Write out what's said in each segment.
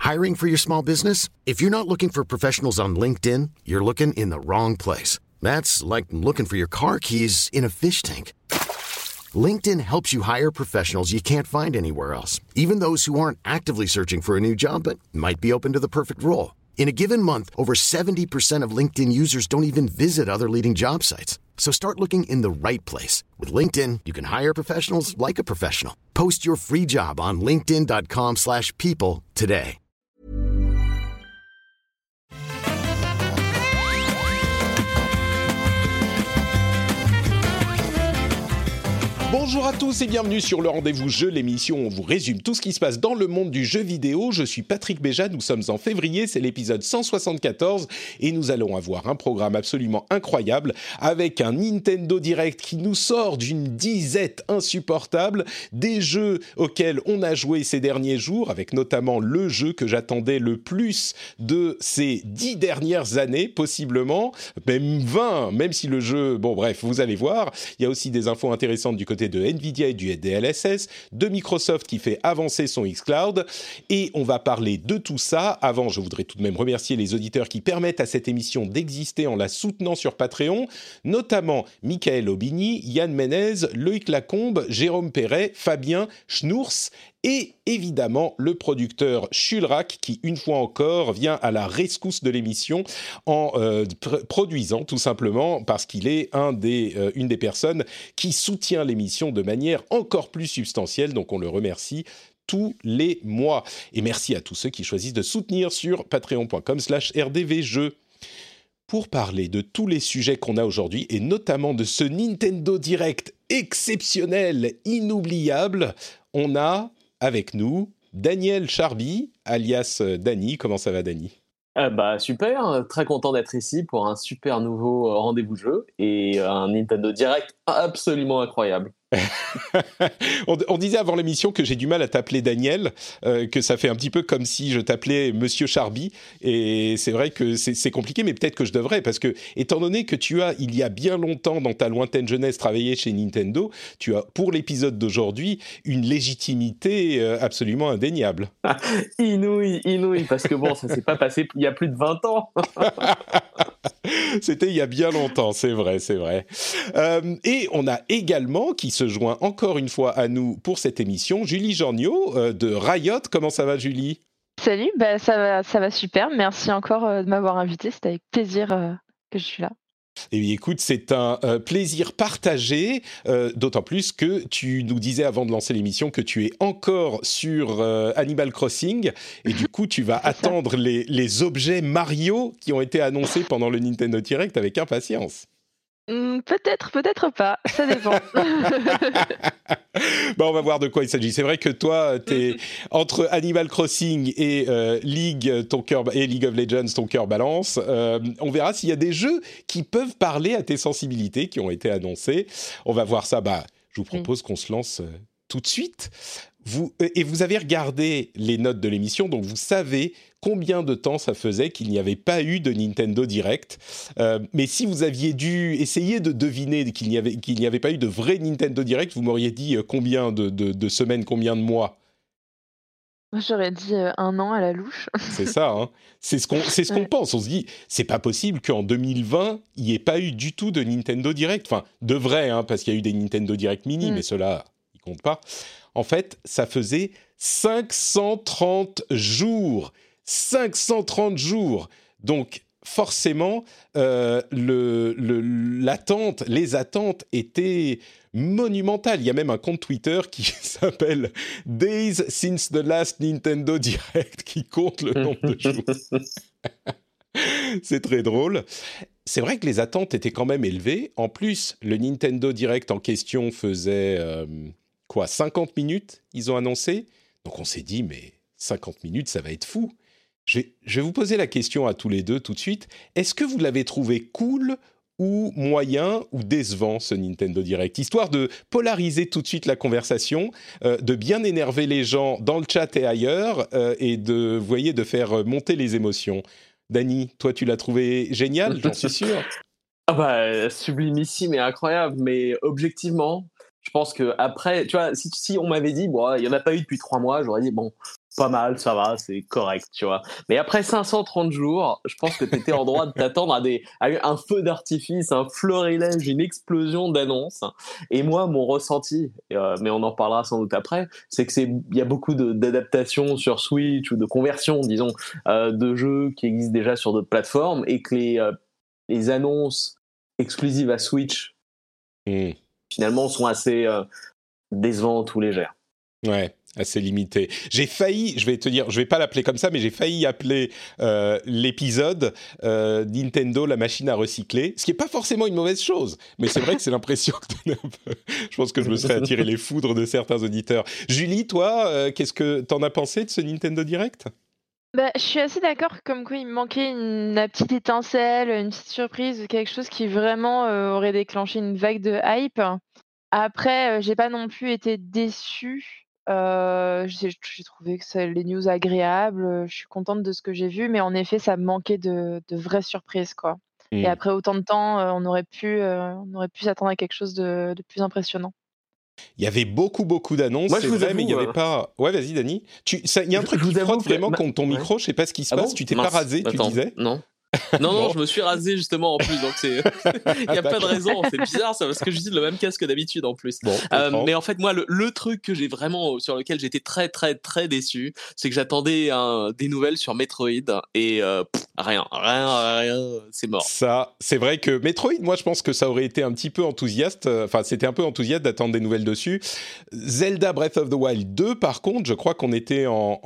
Hiring for your small business? If you're not looking for professionals on LinkedIn, you're looking in the wrong place. That's like looking for your car keys in a fish tank. LinkedIn helps you hire professionals you can't find anywhere else, even those who aren't actively searching for a new job but might be open to the perfect role. In a given month, over 70% of LinkedIn users don't even visit other leading job sites. So start looking in the right place. With LinkedIn, you can hire professionals like a professional. Post your free job on linkedin.com/people today. Bonjour à tous et bienvenue sur le Rendez-vous Jeu, l'émission où on vous résume tout ce qui se passe dans le monde du jeu vidéo. Je suis Patrick Béja, nous sommes en février, c'est l'épisode 174 et nous allons avoir un programme absolument incroyable avec un Nintendo Direct qui nous sort d'une disette insupportable, des jeux auxquels on a joué ces derniers jours, avec notamment le jeu que j'attendais le plus de ces 10 dernières années, possiblement, même 20, même si le jeu, bon bref, vous allez voir. Il y a aussi des infos intéressantes du côté de Nvidia et du DLSS, de Microsoft qui fait avancer son xCloud, et on va parler de tout ça. Avant, je voudrais tout de même remercier les auditeurs qui permettent à cette émission d'exister en la soutenant sur Patreon, notamment Michael Aubigny, Yann Menez, Loïc Lacombe, Jérôme Perret, Fabien Schnours, et évidemment le producteur Chulrac qui, une fois encore, vient à la rescousse de l'émission en produisant tout simplement parce qu'il est une des personnes qui soutient l'émission de manière encore plus substantielle, donc on le remercie tous les mois. Et merci à tous ceux qui choisissent de soutenir sur patreon.com/rdvjeux. Pour parler de tous les sujets qu'on a aujourd'hui, et notamment de ce Nintendo Direct exceptionnel, inoubliable, on a avec nous Daniel Charby, alias Dany. Comment ça va, Dany ? Super, très content d'être ici pour un super nouveau rendez-vous jeu et un Nintendo Direct absolument incroyable. On disait avant l'émission que j'ai du mal à t'appeler Daniel, que ça fait un petit peu comme si je t'appelais Monsieur Charby, et c'est vrai que c'est compliqué, mais peut-être que je devrais, parce que étant donné que tu as, il y a bien longtemps dans ta lointaine jeunesse, travaillé chez Nintendo, tu as pour l'épisode d'aujourd'hui une légitimité absolument indéniable. Inouï, parce que bon, ça s'est pas passé il y a plus de 20 ans. C'était il y a bien longtemps, c'est vrai. Et on a également, qui se joint encore une fois à nous pour cette émission, Julie Jorniot de Riot. Comment ça va, Julie ? Salut, ça va super. Merci encore de m'avoir invité. C'est avec plaisir que je suis là. Eh bien, écoute, c'est un plaisir partagé, d'autant plus que tu nous disais avant de lancer l'émission que tu es encore sur Animal Crossing, et du coup, tu vas attendre les objets Mario qui ont été annoncés pendant le Nintendo Direct avec impatience. Peut-être pas, ça dépend. On va voir de quoi il s'agit. C'est vrai que toi, t'es entre Animal Crossing et League of Legends, ton cœur balance. On verra s'il y a des jeux qui peuvent parler à tes sensibilités qui ont été annoncés. On va voir ça. Je vous propose qu'on se lance tout de suite. Vous avez regardé les notes de l'émission, donc vous savez combien de temps ça faisait qu'il n'y avait pas eu de Nintendo Direct. Mais si vous aviez dû essayer de deviner qu'il n'y avait pas eu de vrai Nintendo Direct, vous m'auriez dit combien de semaines, combien de mois ? Moi, j'aurais dit 1 an à la louche. C'est ça, hein. C'est ce qu'on pense. On se dit, c'est pas possible qu'en 2020, il n'y ait pas eu du tout de Nintendo Direct. Enfin, de vrai, hein, parce qu'il y a eu des Nintendo Direct mini, mais ceux-là, ils comptent pas. En fait, ça faisait 530 jours. 530 jours. Donc, forcément, les attentes étaient monumentales. Il y a même un compte Twitter qui s'appelle Days Since the Last Nintendo Direct qui compte le nombre de jours. C'est très drôle. C'est vrai que les attentes étaient quand même élevées. En plus, le Nintendo Direct en question faisait 50 minutes, ils ont annoncé. Donc on s'est dit, mais 50 minutes, ça va être fou. Je vais vous poser la question à tous les deux tout de suite. Est-ce que vous l'avez trouvé cool ou moyen ou décevant, ce Nintendo Direct ? Histoire de polariser tout de suite la conversation, de bien énerver les gens dans le chat et ailleurs, et de faire monter les émotions. Dany, toi, tu l'as trouvé génial, j'en suis sûr. Sublimissime et incroyable, mais objectivement, je pense que après, tu vois, si on m'avait dit, il y en a pas eu depuis 3 mois, j'aurais dit, bon, pas mal, ça va, c'est correct, tu vois. Mais après 530 jours, je pense que tu étais en droit de t'attendre à un feu d'artifice, un florilège, une explosion d'annonces. Et moi, mon ressenti, mais on en parlera sans doute après, c'est que il y a beaucoup d'adaptations sur Switch ou de conversions, disons, de jeux qui existent déjà sur d'autres plateformes et que les annonces exclusives à Switch, finalement, sont assez décevantes ou légères. Ouais, assez limité. J'ai failli, je vais te dire, je vais pas l'appeler comme ça, mais j'ai failli appeler l'épisode Nintendo, la machine à recycler, ce qui est pas forcément une mauvaise chose, mais c'est vrai que c'est l'impression que t'en as un peu. Je pense que je me serais attiré les foudres de certains auditeurs. Julie, toi, qu'est-ce que t'en as pensé de ce Nintendo Direct ? Bah, je suis assez d'accord, comme quoi il me manquait la petite étincelle, une petite surprise, quelque chose qui vraiment aurait déclenché une vague de hype. Après, j'ai pas non plus été déçue. J'ai trouvé que les news agréables. Je suis contente de ce que j'ai vu, mais en effet, ça me manquait de vraies surprises, quoi. Et après autant de temps, on aurait pu s'attendre à quelque chose de plus impressionnant. Il y avait beaucoup d'annonces, Moi, c'est vrai, mais il n'y avait pas... Ouais, vas-y, Dany. Il y a un truc qui frotte vraiment contre ton micro, je sais pas ce qui se passe. Bon, tu t'es pas rasé, tu disais ? Non. Non, je me suis rasé justement en plus, donc il n'y a pas de raison, c'est bizarre ça, parce que j'utilise le même casque d'habitude en plus. Bon, mais en fait, moi, le truc que j'ai vraiment, sur lequel j'étais très déçu, c'est que j'attendais des nouvelles sur Metroid, et rien, c'est mort. Ça, c'est vrai que Metroid, moi je pense que ça aurait été un petit peu enthousiaste, c'était un peu enthousiaste d'attendre des nouvelles dessus. Zelda Breath of the Wild 2, par contre, je crois qu'on était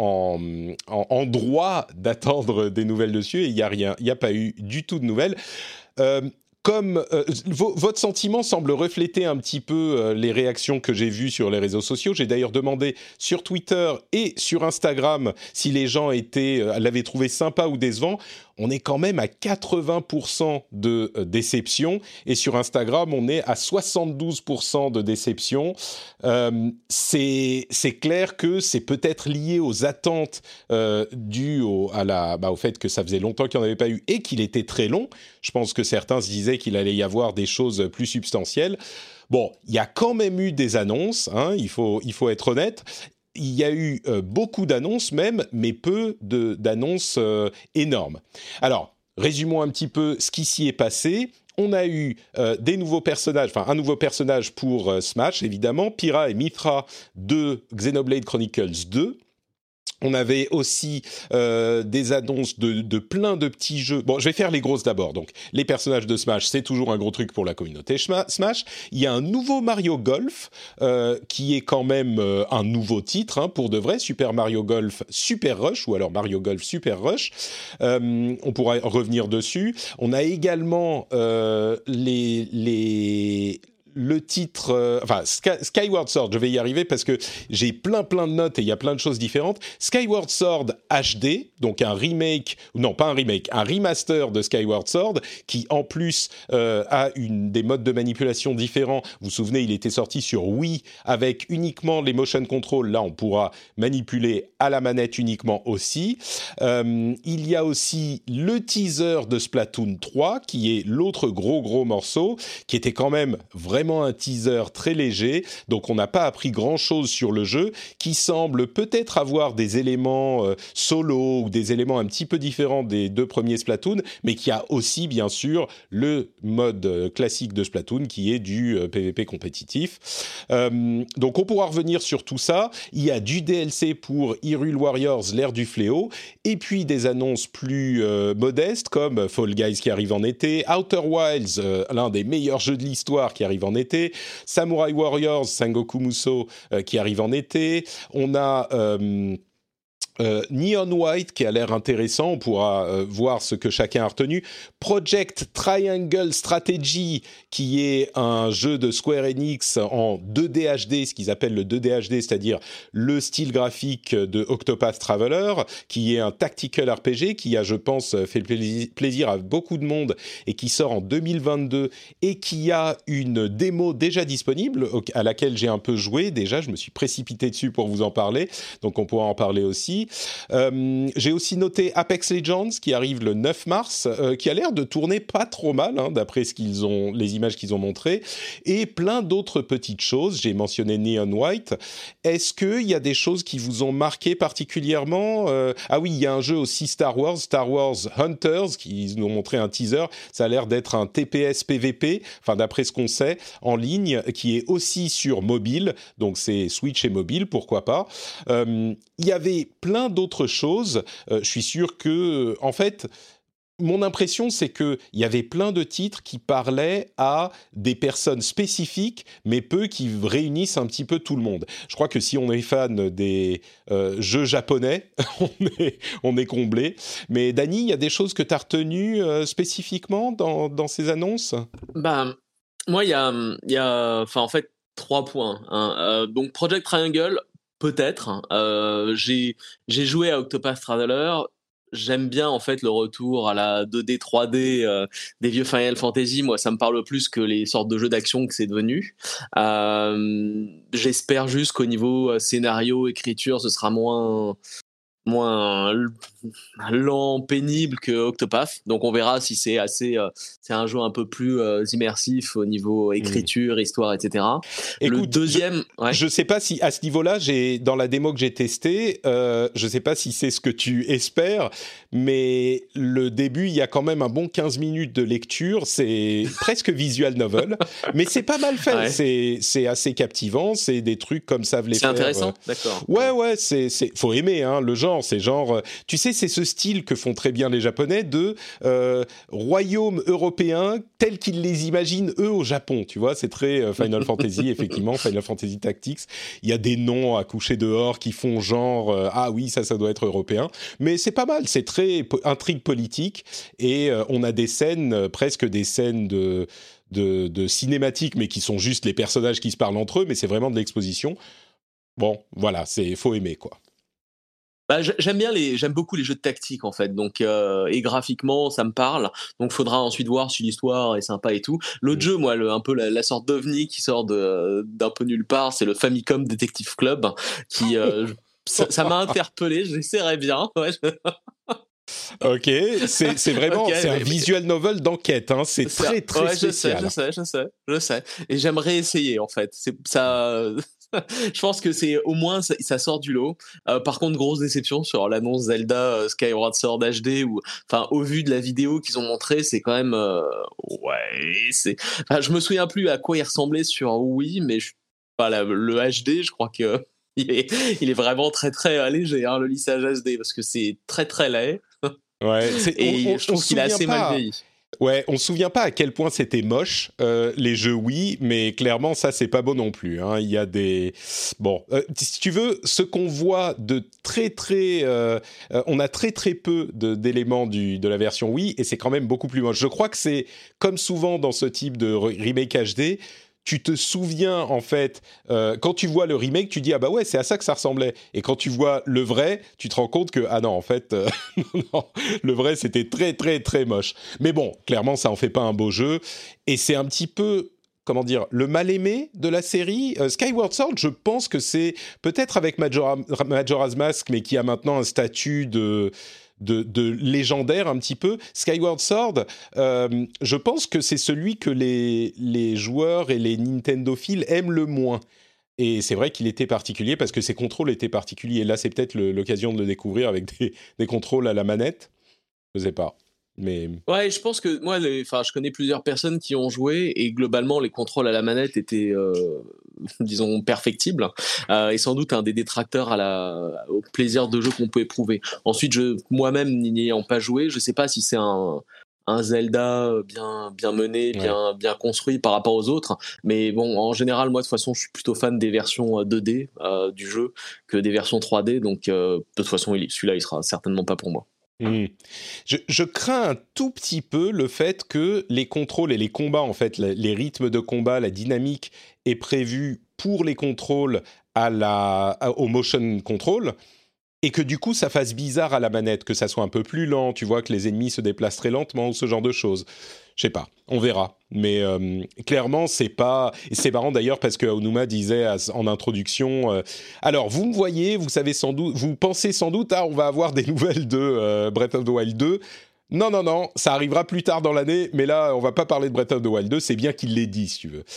en droit d'attendre des nouvelles dessus, et il n'y a rien, il n'y a pas eu du tout de nouvelles. Comme votre sentiment semble refléter un petit peu les réactions que j'ai vues sur les réseaux sociaux. J'ai d'ailleurs demandé sur Twitter et sur Instagram si les gens l'avaient trouvé sympa ou décevant. On est quand même à 80% de déception, et sur Instagram, on est à 72% de déception. C'est clair que c'est peut-être lié aux attentes dues au fait que ça faisait longtemps qu'il n'y en avait pas eu et qu'il était très long. Je pense que certains se disaient qu'il allait y avoir des choses plus substantielles. Bon, il y a quand même eu des annonces, hein, il faut être honnête. Il y a eu beaucoup d'annonces même, mais peu d'annonces énormes. Alors, résumons un petit peu ce qui s'y est passé. On a eu des nouveaux personnages, enfin un nouveau personnage pour Smash, évidemment, Pyra et Mythra de Xenoblade Chronicles 2. On avait aussi des annonces de plein de petits jeux. Bon, je vais faire les grosses d'abord. Donc, les personnages de Smash, c'est toujours un gros truc pour la communauté Smash. Il y a un nouveau Mario Golf, qui est quand même un nouveau titre, hein, pour de vrai. Super Mario Golf Super Rush, ou alors Mario Golf Super Rush. On pourra revenir dessus. On a également le titre, Skyward Sword, je vais y arriver parce que j'ai plein de notes et il y a plein de choses différentes. Skyward Sword HD, donc un remaster de Skyward Sword qui en plus a des modes de manipulation différents. Vous vous souvenez, il était sorti sur Wii avec uniquement les motion control. Là, on pourra manipuler à la manette uniquement aussi. Il y a aussi le teaser de Splatoon 3 qui est l'autre gros morceau, qui était quand même vraiment un teaser très léger, donc on n'a pas appris grand-chose sur le jeu, qui semble peut-être avoir des éléments solo ou des éléments un petit peu différents des deux premiers Splatoon, mais qui a aussi bien sûr le mode classique de Splatoon qui est du PvP compétitif. Donc on pourra revenir sur tout ça. Il y a du DLC pour Hyrule Warriors, l'ère du fléau, et puis des annonces plus modestes comme Fall Guys qui arrive en été, Outer Wilds, l'un des meilleurs jeux de l'histoire qui arrive en été, Samurai Warriors, Sengoku Musou qui arrive en été, on a Neon White qui a l'air intéressant, on pourra voir ce que chacun a retenu, Project Triangle Strategy qui est un jeu de Square Enix en 2D HD, ce qu'ils appellent le 2D HD, c'est-à-dire le style graphique de Octopath Traveler, qui est un tactical RPG qui a, je pense, fait plaisir à beaucoup de monde et qui sort en 2022 et qui a une démo déjà disponible à laquelle j'ai un peu joué déjà, je me suis précipité dessus pour vous en parler, donc on pourra en parler aussi. Fantasy. J'ai aussi noté Apex Legends qui arrive le 9 mars, qui a l'air de tourner pas trop mal, hein, d'après les images qu'ils ont montrées, et plein d'autres petites choses. J'ai mentionné Neon White. Est-ce qu'il y a des choses qui vous ont marqué particulièrement? Ah oui, il y a un jeu aussi Star Wars Hunters, qui nous ont montré un teaser. Ça a l'air d'être un TPS PVP, enfin d'après ce qu'on sait, en ligne, qui est aussi sur mobile, donc c'est Switch et mobile, pourquoi pas. Il y avait plein d'autres choses. Je suis sûr que, en fait, mon impression, c'est qu'il y avait plein de titres qui parlaient à des personnes spécifiques, mais peu qui réunissent un petit peu tout le monde. Je crois que si on est fan des jeux japonais, on est comblé. Mais Dany, il y a des choses que tu as retenues spécifiquement dans ces annonces? Ben, moi, il y a enfin, en fait, 3 points, hein. Donc, Project Triangle, peut-être, hein. J'ai joué à Octopath Traveler. J'aime bien, en fait, le retour à la 2D, 3D des vieux Final Fantasy. Moi, ça me parle plus que les sortes de jeux d'action que c'est devenu. J'espère juste qu'au niveau scénario, écriture, ce sera moins lent, pénible que Octopath. Donc on verra si c'est c'est un jeu un peu plus immersif au niveau écriture, histoire, etc. Écoute, le deuxième, je sais pas si à ce niveau-là, dans la démo que j'ai testée, je sais pas si c'est ce que tu espères, mais le début, il y a quand même un bon 15 minutes de lecture, c'est presque visual novel, mais c'est pas mal fait, c'est assez captivant, c'est des trucs comme savent les faire. C'est intéressant, d'accord. Ouais, faut aimer, hein, le genre, c'est genre, tu sais, c'est ce style que font très bien les Japonais de royaumes européens tels qu'ils les imaginent eux au Japon, tu vois, c'est très Final Fantasy, effectivement, Final Fantasy Tactics. Il y a des noms à coucher dehors qui font genre ah oui, ça doit être européen, mais c'est pas mal, c'est très intrigue politique et on a des scènes, presque des scènes de cinématiques, mais qui sont juste les personnages qui se parlent entre eux, mais c'est vraiment de l'exposition. Bon, voilà, faut aimer, quoi. Bah, j'aime beaucoup les jeux de tactique, en fait, donc et graphiquement ça me parle, donc faudra ensuite voir si l'histoire est sympa et tout. L'autre jeu, moi, un peu la sorte d'ovni qui sort d'un peu nulle part, c'est le Famicom Detective Club, qui ça m'a interpellé, j'essaierai bien. Ouais. Ok, c'est vraiment c'est un visual novel d'enquête, hein. C'est très très spécial. Je sais, et j'aimerais essayer, en fait. C'est ça. Je pense que c'est au moins ça sort du lot. Par contre, grosse déception sur l'annonce Zelda Skyward Sword HD, où, enfin, au vu de la vidéo qu'ils ont montrée, c'est quand même enfin, je me souviens plus à quoi il ressemblait sur Wii, mais le HD, je crois que il est vraiment très très léger, hein, le lissage HD, parce que c'est très très laid. Ouais, et je trouve qu'il a assez mal vieilli. Ouais, on se souvient pas à quel point c'était moche, les jeux Wii, mais clairement ça c'est pas beau non plus, hein. Il y a des si tu veux, ce qu'on voit de très très on a très très peu d'éléments de la version Wii, et c'est quand même beaucoup plus moche. Je crois que c'est comme souvent dans ce type de remake HD. Tu te souviens, en fait, quand tu vois le remake, tu dis « Ah bah ouais, c'est à ça que ça ressemblait ». Et quand tu vois le vrai, tu te rends compte que « Ah non, en fait, non, le vrai, c'était très, très, très moche ». Mais bon, clairement, ça en fait pas un beau jeu. Et c'est un petit peu, comment dire, le mal-aimé de la série. Skyward Sword, je pense que c'est peut-être avec Majora's Mask, mais qui a maintenant un statut de légendaire un petit peu. Skyward Sword, je pense que c'est celui que les joueurs et les Nintendophiles aiment le moins. Et c'est vrai qu'il était particulier parce que ses contrôles étaient particuliers. Et là, c'est peut-être l'occasion de le découvrir avec des contrôles à la manette. Je ne sais pas. Mais... Ouais, je pense que moi, je connais plusieurs personnes qui ont joué, et globalement, les contrôles à la manette étaient, disons, perfectibles, et sans doute un des détracteurs au plaisir de jeu qu'on peut éprouver. Ensuite, moi-même, n'ayant pas joué, je sais pas si c'est un Zelda bien mené, bien construit par rapport aux autres, mais bon, en général, moi, de toute façon, je suis plutôt fan des versions 2D du jeu que des versions 3D, donc de toute façon, celui-là, il sera certainement pas pour moi. Je crains un tout petit peu le fait que les contrôles et les combats, en fait, les rythmes de combat, la dynamique est prévue pour les contrôles au motion control, et que du coup ça fasse bizarre à la manette, que ça soit un peu plus lent, tu vois, que les ennemis se déplacent très lentement ou ce genre de choses. Je sais pas, on verra. Mais clairement, c'est pas... Et c'est marrant d'ailleurs parce que Aonuma disait en introduction... alors, vous me voyez, vous savez sans doute... Vous pensez sans doute, on va avoir des nouvelles de Breath of the Wild 2. Non, ça arrivera plus tard dans l'année. Mais là, on va pas parler de Breath of the Wild 2. C'est bien qu'il l'ait dit, si tu veux.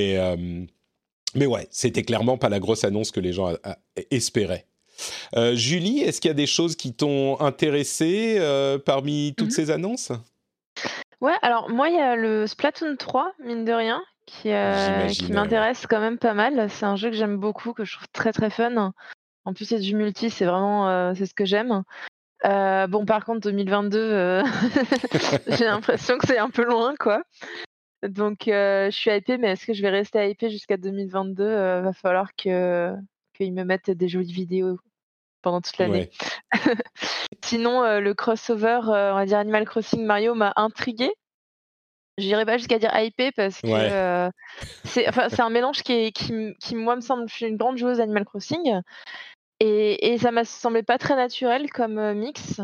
Mais ouais, c'était clairement pas la grosse annonce que les gens espéraient. Julie, est-ce qu'il y a des choses qui t'ont intéressé parmi toutes ces annonces ? Ouais, alors moi, il y a le Splatoon 3, mine de rien, qui m'intéresse quand même pas mal. C'est un jeu que j'aime beaucoup, que je trouve très très fun. En plus, c'est du multi, c'est vraiment c'est ce que j'aime. Bon, par contre, 2022, j'ai l'impression que c'est un peu loin, quoi. Donc, je suis hypée, mais est-ce que je vais rester hypée jusqu'à 2022 ? Va falloir qu'ils me mettent des jolies vidéos pendant toute l'année. Ouais. Sinon, le crossover, on va dire Animal Crossing Mario m'a intriguée. J'irai pas jusqu'à dire hypée parce que c'est un mélange qui moi me semble, je suis une grande joueuse Animal Crossing et ça m'a semblé pas très naturel comme mix.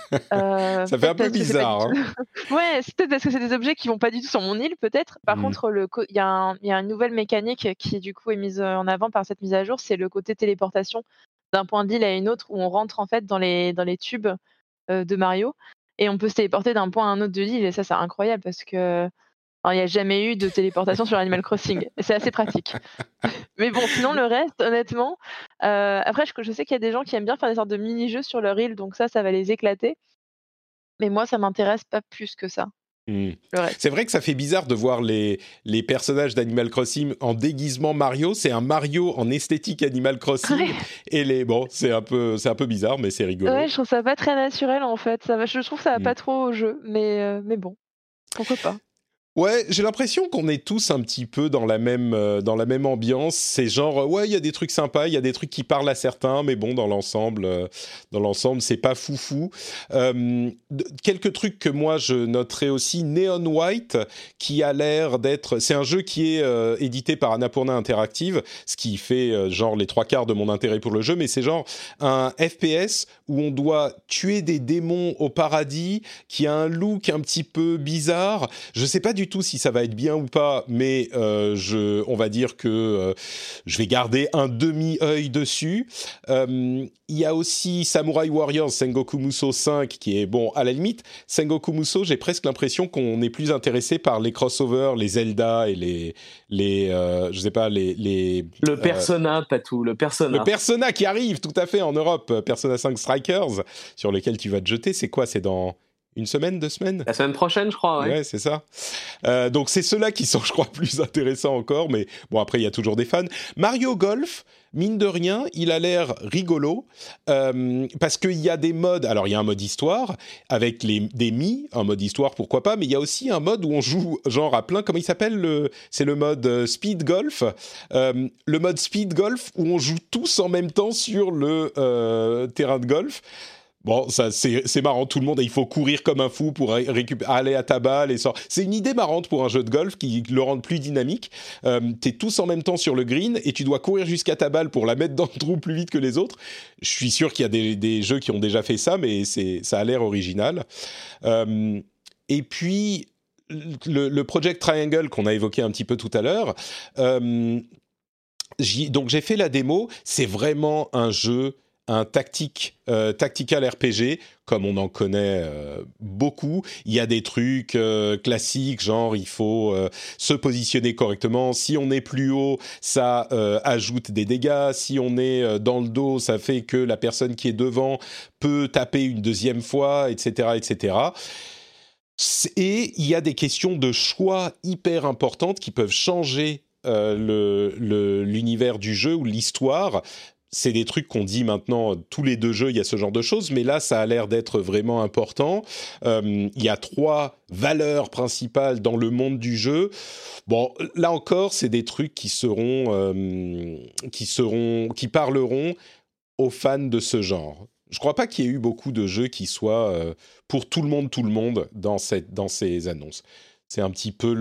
Ça fait un peu bizarre. Ouais, c'est peut-être parce que c'est des objets qui vont pas du tout sur mon île, peut-être. Par contre, il y a une nouvelle mécanique qui du coup est mise en avant par cette mise à jour, c'est le côté téléportation d'un point d'île à une autre où on rentre en fait dans les tubes de Mario et on peut se téléporter d'un point à un autre de l'île et ça c'est incroyable parce que il n'y a jamais eu de téléportation sur Animal Crossing et c'est assez pratique. Mais bon, sinon le reste, honnêtement, après je sais qu'il y a des gens qui aiment bien faire des sortes de mini-jeux sur leur île, donc ça va les éclater. Mais moi, ça m'intéresse pas plus que ça. C'est vrai que ça fait bizarre de voir les personnages d'Animal Crossing en déguisement Mario. C'est un Mario en esthétique Animal Crossing. Ouais. Et c'est un peu bizarre, mais c'est rigolo. Ouais, je trouve ça pas très naturel en fait. Je trouve que ça va pas trop au jeu, mais bon, pourquoi pas. Ouais, j'ai l'impression qu'on est tous un petit peu dans la même ambiance. C'est genre, ouais, il y a des trucs sympas, il y a des trucs qui parlent à certains, mais bon, dans l'ensemble, c'est pas foufou. Quelques trucs que moi je noterais aussi, Neon White, qui a l'air d'être... C'est un jeu qui est édité par Annapurna Interactive, ce qui fait genre les 3/4 de mon intérêt pour le jeu, mais c'est genre un FPS où on doit tuer des démons au paradis, qui a un look un petit peu bizarre. Je sais pas du tout si ça va être bien ou pas, mais on va dire que je vais garder un demi-œil dessus. Il y a aussi Samurai Warriors Sengoku Musou 5 qui est, bon, à la limite, Sengoku Musou, j'ai presque l'impression qu'on est plus intéressé par les crossovers, les Zelda et je sais pas, le Persona, Patou, le Persona. Le Persona qui arrive, tout à fait, en Europe. Persona 5 Strikers, sur lequel tu vas te jeter. C'est quoi ? C'est dans... 1 semaine, 2 semaines ? La semaine prochaine, je crois, ouais. Ouais, c'est ça. Donc, c'est ceux-là qui sont, je crois, plus intéressants encore. Mais bon, après, il y a toujours des fans. Mario Golf, mine de rien, il a l'air rigolo. Parce qu'il y a des modes... Alors, il y a un mode histoire, avec des Mii, un mode histoire, pourquoi pas. Mais il y a aussi un mode où on joue, genre, à plein... Comment il s'appelle C'est le mode Speed Golf. Le mode Speed Golf, où on joue tous en même temps sur le terrain de golf. Bon, ça c'est marrant, tout le monde, il faut courir comme un fou pour aller à ta balle et sortir. C'est une idée marrante pour un jeu de golf qui le rend plus dynamique. T'es tous en même temps sur le green et tu dois courir jusqu'à ta balle pour la mettre dans le trou plus vite que les autres. Je suis sûr qu'il y a des jeux qui ont déjà fait ça, mais ça a l'air original. Et puis, le Project Triangle qu'on a évoqué un petit peu tout à l'heure, donc j'ai fait la démo, c'est vraiment un jeu... un tactical RPG, comme on en connaît beaucoup. Il y a des trucs classiques, genre il faut se positionner correctement. Si on est plus haut, ça ajoute des dégâts. Si on est dans le dos, ça fait que la personne qui est devant peut taper une deuxième fois, etc., etc. Et il y a des questions de choix hyper importantes qui peuvent changer l'univers du jeu ou l'histoire. C'est des trucs qu'on dit maintenant, tous les 2 jeux, il y a ce genre de choses, mais là, ça a l'air d'être vraiment important. Il y a 3 valeurs principales dans le monde du jeu. Bon, là encore, c'est des trucs qui parleront aux fans de ce genre. Je ne crois pas qu'il y ait eu beaucoup de jeux qui soient pour tout le monde dans ces annonces. C'est un petit peu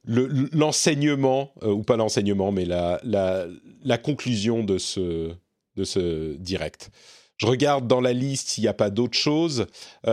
l'enseignement, ou pas l'enseignement, mais la conclusion de ce de ce direct. Je regarde dans la liste s'il n'y a pas d'autres choses.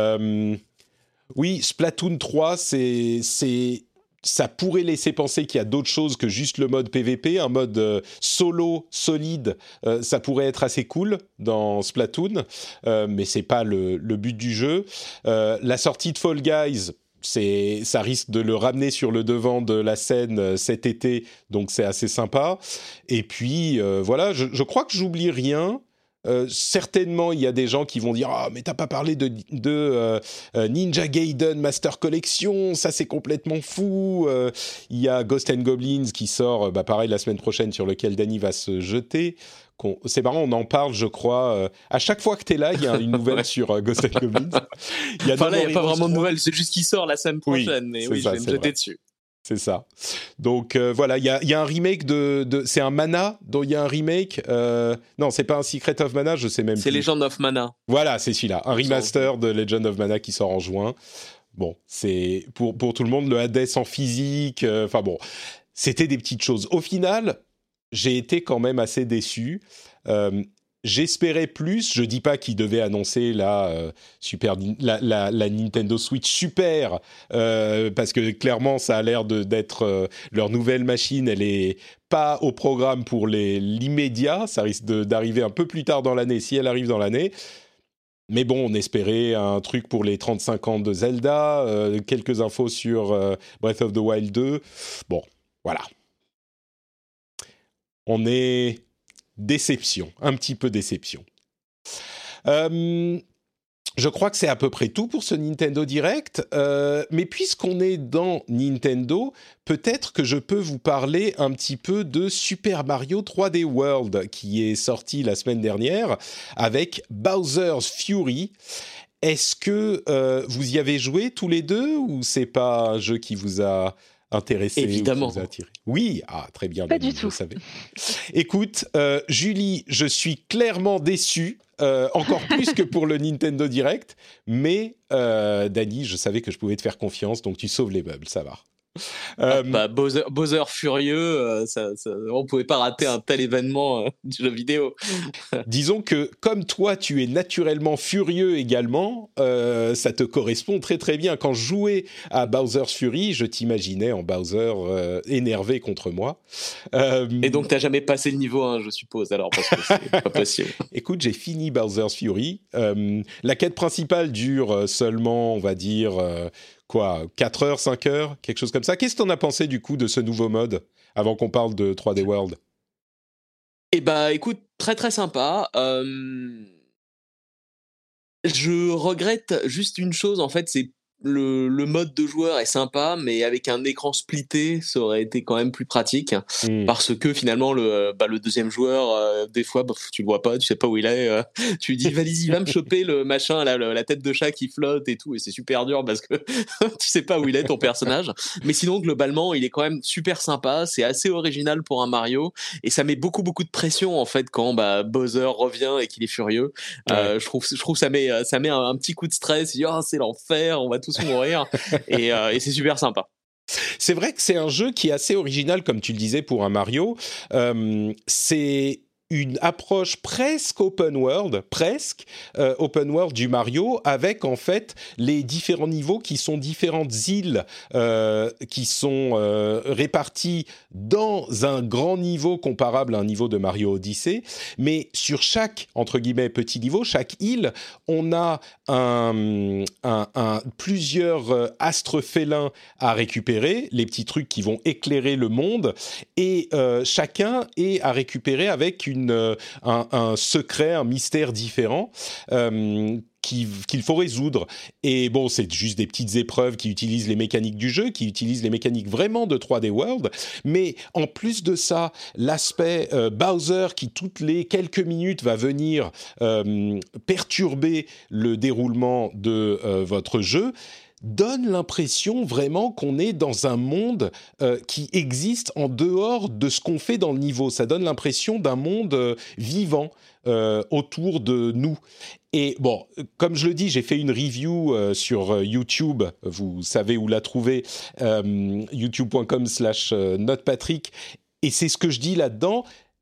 Oui, Splatoon 3, ça pourrait laisser penser qu'il y a d'autres choses que juste le mode PVP. Un mode solo, solide, ça pourrait être assez cool dans Splatoon, mais ce n'est pas le but du jeu. La sortie de Fall Guys, ça risque de le ramener sur le devant de la scène cet été, donc c'est assez sympa. Et puis, voilà, je crois que j'oublie rien. Certainement, il y a des gens qui vont dire « Ah, mais t'as pas parlé de Ninja Gaiden Master Collection, ça c'est complètement fou !» Il y a Ghosts and Goblins qui sort, pareil, la semaine prochaine, sur lequel Dany va se jeter. C'est marrant, on en parle, je crois. À chaque fois que t'es là, il y a une nouvelle sur Ghosts and Goblins. Il n'y a pas vraiment de nouvelle, c'est juste qu'il sort la semaine prochaine. Mais oui, ça, je vais me jeter dessus. C'est ça. Donc voilà, il y a un remake c'est un Mana dont il y a un remake. Non, c'est pas un Secret of Mana, je sais même plus. C'est Legend of Mana. Voilà, c'est celui-là, un remaster de Legend of Mana qui sort en juin. Bon, c'est pour tout le monde, le Hades en physique. Enfin bon, c'était des petites choses. Au final, j'ai été quand même assez déçu. J'espérais plus. Je dis pas qu'ils devaient annoncer la Nintendo Switch Super, parce que clairement ça a l'air d'être leur nouvelle machine. Elle est pas au programme pour l'immédiat. Ça risque d'arriver un peu plus tard dans l'année, si elle arrive dans l'année. Mais bon, on espérait un truc pour les 35 ans de Zelda, quelques infos sur Breath of the Wild 2. Bon, voilà. On est... déception, un petit peu déception. Je crois que c'est à peu près tout pour ce Nintendo Direct, mais puisqu'on est dans Nintendo, peut-être que je peux vous parler un petit peu de Super Mario 3D World, qui est sorti la semaine dernière, avec Bowser's Fury. Est-ce que vous y avez joué tous les deux, ou c'est pas un jeu qui vous a intéressé? Évidemment. Ou qui vous a attiré? Oui, très bien. Pas du tout. Je savais. Écoute, Julie, je suis clairement déçu, encore plus que pour le Nintendo Direct, mais Dany, je savais que je pouvais te faire confiance, donc tu sauves les meubles, ça va. Bowser furieux, on pouvait pas rater un tel événement du jeu vidéo. Disons que comme toi tu es naturellement furieux également, ça te correspond très très bien. Quand je jouais à Bowser's Fury, je t'imaginais en Bowser énervé contre moi. Et donc t'as jamais passé le niveau 1, je suppose, alors, parce que c'est pas possible. Écoute, j'ai fini Bowser's Fury. La quête principale dure seulement, on va dire... 4 heures, 5 heures, quelque chose comme ça. Qu'est-ce que t'en as pensé du coup de ce nouveau mode, avant qu'on parle de 3D World? Eh bah écoute, très très sympa. Je regrette juste une chose, en fait, c'est le mode de joueur est sympa, mais avec un écran splitté, ça aurait été quand même plus pratique. Parce que finalement, le deuxième joueur, des fois, tu le vois pas, tu sais pas où il est. Tu lui dis, vas-y, va me choper le machin, la tête de chat qui flotte et tout, et c'est super dur parce que tu sais pas où il est, ton personnage. Mais sinon, globalement, il est quand même super sympa. C'est assez original pour un Mario, et ça met beaucoup de pression en fait quand Bowser revient et qu'il est furieux. Ouais. Je trouve ça met un petit coup de stress. Il dit, c'est l'enfer, on va tous mourir, et c'est super sympa. C'est vrai que c'est un jeu qui est assez original, comme tu le disais, pour un Mario. C'est une approche presque open world du Mario, avec en fait les différents niveaux qui sont différentes îles qui sont réparties dans un grand niveau comparable à un niveau de Mario Odyssey, mais sur chaque, entre guillemets, petit niveau, chaque île, on a plusieurs astres félins à récupérer, les petits trucs qui vont éclairer le monde, et chacun est à récupérer avec un secret, un mystère différent qu'il faut résoudre. Et bon, c'est juste des petites épreuves qui utilisent les mécaniques du jeu, qui utilisent les mécaniques vraiment de 3D World. Mais en plus de ça, l'aspect Bowser qui, toutes les quelques minutes, va venir perturber le déroulement de votre jeu, donne l'impression vraiment qu'on est dans un monde qui existe en dehors de ce qu'on fait dans le niveau. Ça donne l'impression d'un monde vivant autour de nous. Et bon, comme je le dis, j'ai fait une review sur YouTube, vous savez où la trouver, youtube.com/notepatrick, et c'est ce que je dis là-dedans.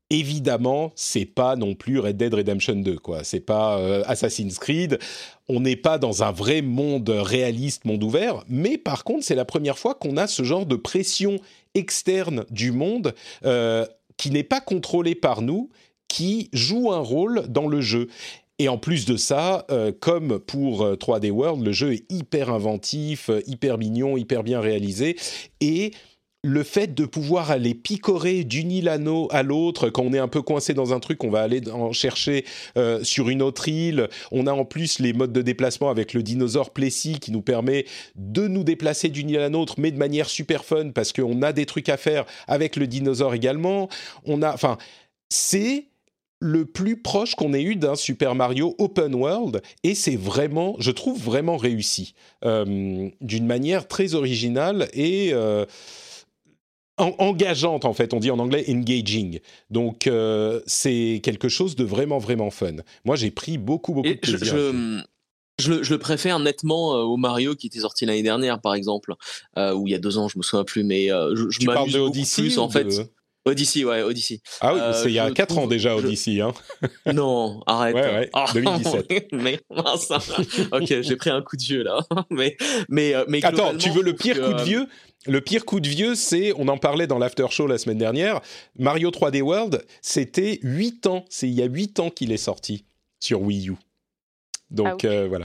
évidemment, c'est pas non plus Red Dead Redemption 2, quoi. C'est pas Assassin's Creed. On n'est pas dans un vrai monde réaliste, monde ouvert. Mais par contre, c'est la première fois qu'on a ce genre de pression externe du monde qui n'est pas contrôlée par nous, qui joue un rôle dans le jeu. Et en plus de ça, comme pour 3D World, le jeu est hyper inventif, hyper mignon, hyper bien réalisé. Et le fait de pouvoir aller picorer d'une île à l'autre, quand on est un peu coincé dans un truc, on va aller en chercher sur une autre île. On a en plus les modes de déplacement avec le dinosaure Plessis qui nous permet de nous déplacer d'une île à l'autre, mais de manière super fun parce qu'on a des trucs à faire avec le dinosaure également. C'est le plus proche qu'on ait eu d'un Super Mario Open World, et c'est vraiment, je trouve, vraiment réussi, d'une manière très originale et engageante, en fait. On dit en anglais « engaging ». Donc, c'est quelque chose de vraiment, vraiment fun. Moi, j'ai pris beaucoup de plaisir. Je le préfère nettement au Mario qui était sorti l'année dernière, par exemple, ou il y a 2 ans, je me souviens plus, mais je tu parles m'amuse de beaucoup Odyssey plus, en fait. Odyssey, ouais, Odyssey. Ah oui, c'est il y a 4 ans déjà, Odyssey. Hein. Non, arrête. Ouais, 2017. Mais mince. Ok, j'ai pris un coup de vieux là. mais attends, tu veux le pire coup de vieux ? Le pire coup de vieux, c'est, on en parlait dans l'after show la semaine dernière, Mario 3D World, c'était 8 ans. C'est il y a 8 ans qu'il est sorti sur Wii U. Donc voilà.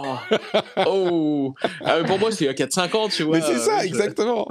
Pour moi, c'est il y a 4-5 ans, tu vois. Mais c'est ça, exactement.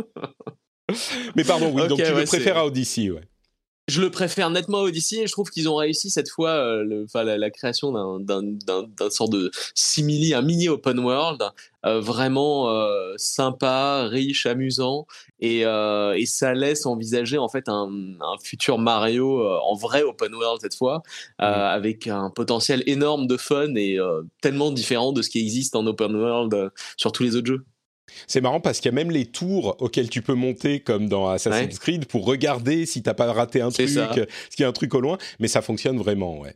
Mais pardon, oui, okay, donc tu le préfères à Odyssey, ouais. Je le préfère nettement à Odyssey et je trouve qu'ils ont réussi cette fois la création d'un sort de simili, un mini open world vraiment sympa, riche, amusant et ça laisse envisager en fait un futur Mario en vrai open world cette fois avec un potentiel énorme de fun et tellement différent de ce qui existe en open world sur tous les autres jeux. C'est marrant parce qu'il y a même les tours auxquels tu peux monter comme dans Assassin's Creed pour regarder si t'as pas raté un truc, s'il y a un truc au loin, mais ça fonctionne vraiment, ouais.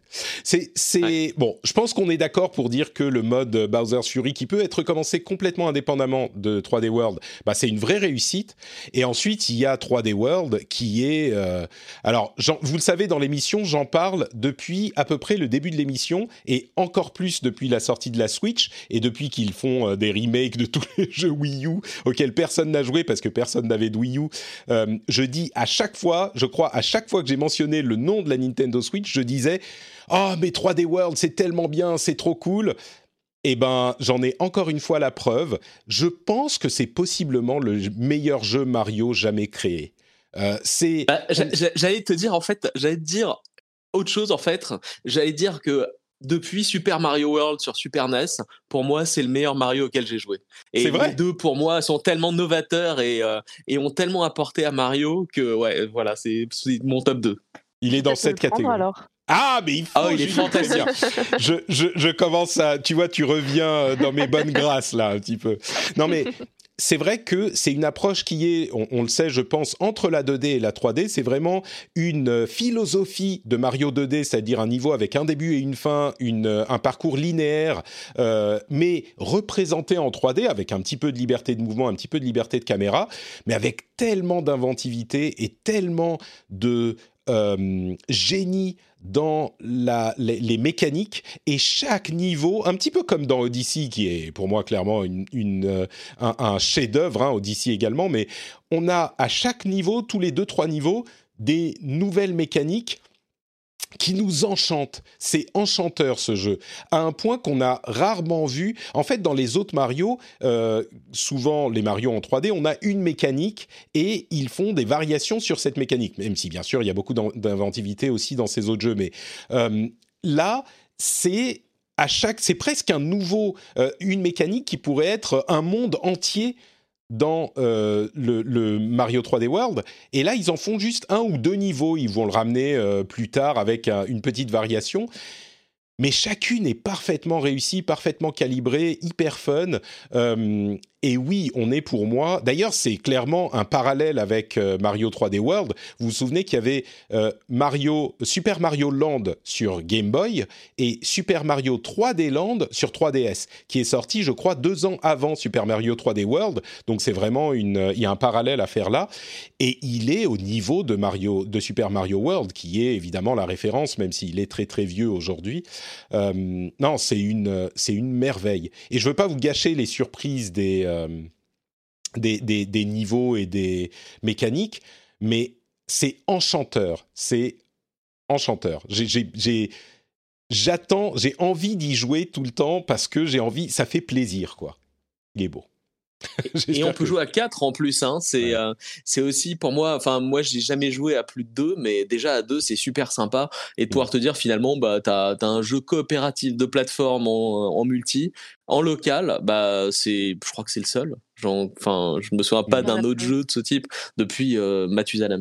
Bon, je pense qu'on est d'accord pour dire que le mode Bowser's Fury, qui peut être commencé complètement indépendamment de 3D World, bah c'est une vraie réussite. Et ensuite, il y a 3D World qui est... Alors, vous le savez, dans l'émission, j'en parle depuis à peu près le début de l'émission et encore plus depuis la sortie de la Switch et depuis qu'ils font des remakes de tous les jeux Wii U auquel personne n'a joué parce que personne n'avait de Wii U. Je dis à chaque fois, je crois à chaque fois que j'ai mentionné le nom de la Nintendo Switch, je disais « Oh, mais 3D World, c'est tellement bien, c'est trop cool !» Eh ben, j'en ai encore une fois la preuve. Je pense que c'est possiblement le meilleur jeu Mario jamais créé. J'allais te dire, en fait, autre chose, en fait. J'allais dire que depuis Super Mario World sur Super NES, pour moi, c'est le meilleur Mario auquel j'ai joué. Et c'est vrai. Les deux, pour moi, sont tellement novateurs et ont tellement apporté à Mario que, ouais, voilà, c'est mon top 2. Il est dans cette catégorie. Alors. Ah, mais il faut... il est fantastique. je commence à... Tu vois, tu reviens dans mes bonnes grâces, là, un petit peu. Non, mais... C'est vrai que c'est une approche qui est, on le sait, je pense, entre la 2D et la 3D. C'est vraiment une philosophie de Mario 2D, c'est-à-dire un niveau avec un début et une fin, un parcours linéaire, mais représenté en 3D avec un petit peu de liberté de mouvement, un petit peu de liberté de caméra, mais avec tellement d'inventivité et tellement de génie dans les mécaniques, et chaque niveau, un petit peu comme dans Odyssey, qui est pour moi clairement un chef-d'œuvre, hein, Odyssey également, mais on a à chaque niveau, tous les 2-3 niveaux, des nouvelles mécaniques qui nous enchantent. C'est enchanteur ce jeu, à un point qu'on a rarement vu. En fait, dans les autres Mario, souvent les Mario en 3D, on a une mécanique et ils font des variations sur cette mécanique, même si bien sûr il y a beaucoup d'inventivité aussi dans ces autres jeux. Mais là, c'est presque un nouveau, une mécanique qui pourrait être un monde entier dans le Mario 3D World, et là ils en font juste 1 ou 2 niveaux, ils vont le ramener plus tard avec une petite variation, mais chacune est parfaitement réussie, parfaitement calibrée, hyper fun, Et oui, on est pour moi... D'ailleurs, c'est clairement un parallèle avec Mario 3D World. Vous vous souvenez qu'il y avait Super Mario Land sur Game Boy et Super Mario 3D Land sur 3DS, qui est sorti, je crois, 2 ans avant Super Mario 3D World. Donc c'est vraiment il y a un parallèle à faire là. Et il est au niveau de Super Mario World, qui est évidemment la référence, même s'il est très très vieux aujourd'hui. Non, c'est une merveille. Et je veux pas vous gâcher les surprises des niveaux et des mécaniques, mais c'est enchanteur. C'est enchanteur. J'ai envie d'y jouer tout le temps parce que j'ai envie. Ça fait plaisir, quoi. Il est beau. Et on peut jouer à 4 en plus, hein. C'est aussi pour moi, enfin moi j'ai jamais joué à plus de 2, mais déjà à 2 c'est super sympa, et de pouvoir te dire finalement bah t'as un jeu coopératif de plateforme en multi, en local, bah je crois que c'est le seul. Enfin je me souviens pas d'un autre jeu de ce type depuis Mathusalem.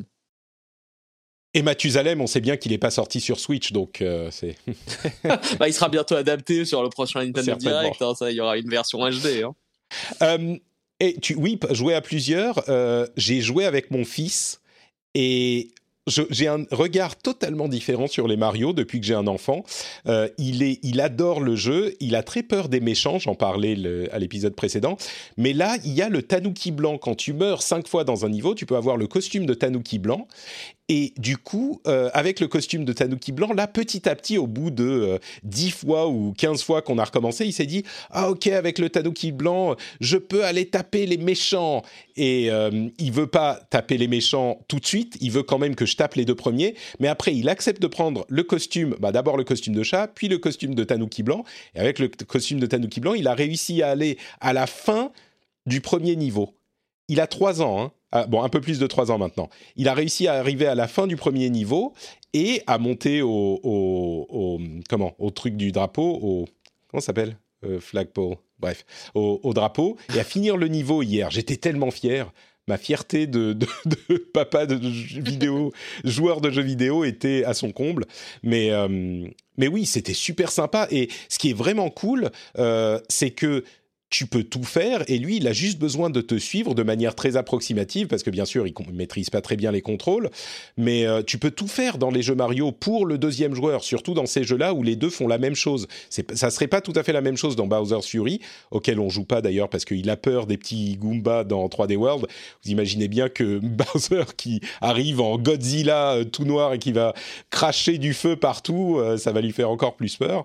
Et Mathusalem, on sait bien qu'il n'est pas sorti sur Switch, donc c'est... Bah, il sera bientôt adapté sur le prochain Nintendo Direct, hein, ça, il y aura une version HD. Hein. Et oui, jouer à plusieurs, j'ai joué avec mon fils, et j'ai un regard totalement différent sur les Mario depuis que j'ai un enfant. Il adore le jeu, il a très peur des méchants, j'en parlais à l'épisode précédent, mais là, il y a le Tanuki blanc. Quand tu meurs 5 fois dans un niveau, tu peux avoir le costume de Tanuki blanc. Et du coup, avec le costume de Tanuki blanc, là, petit à petit, au bout de 10 fois ou 15 fois qu'on a recommencé, il s'est dit « Ah ok, avec le Tanuki blanc, je peux aller taper les méchants !» Et il veut pas taper les méchants tout de suite, il veut quand même que je tape les 2 premiers, mais après, il accepte de prendre le costume, d'abord le costume de chat, puis le costume de Tanuki blanc. Et avec le costume de Tanuki blanc, il a réussi à aller à la fin du premier niveau. Il a 3 ans, hein. Un peu plus de 3 ans maintenant. Il a réussi à arriver à la fin du premier niveau et à monter au truc du drapeau, comment ça s'appelle flagpole, bref, au drapeau, et à finir le niveau hier. J'étais tellement fier. Ma fierté de papa de joueur de jeux vidéo était à son comble. Mais oui, c'était super sympa. Et ce qui est vraiment cool, c'est que tu peux tout faire, et lui, il a juste besoin de te suivre de manière très approximative, parce que bien sûr, il ne maîtrise pas très bien les contrôles, mais tu peux tout faire dans les jeux Mario pour le deuxième joueur, surtout dans ces jeux-là où les deux font la même chose. Ça ne serait pas tout à fait la même chose dans Bowser's Fury, auquel on ne joue pas d'ailleurs, parce qu'il a peur des petits Goombas dans 3D World. Vous imaginez bien que Bowser qui arrive en Godzilla tout noir et qui va cracher du feu partout, ça va lui faire encore plus peur.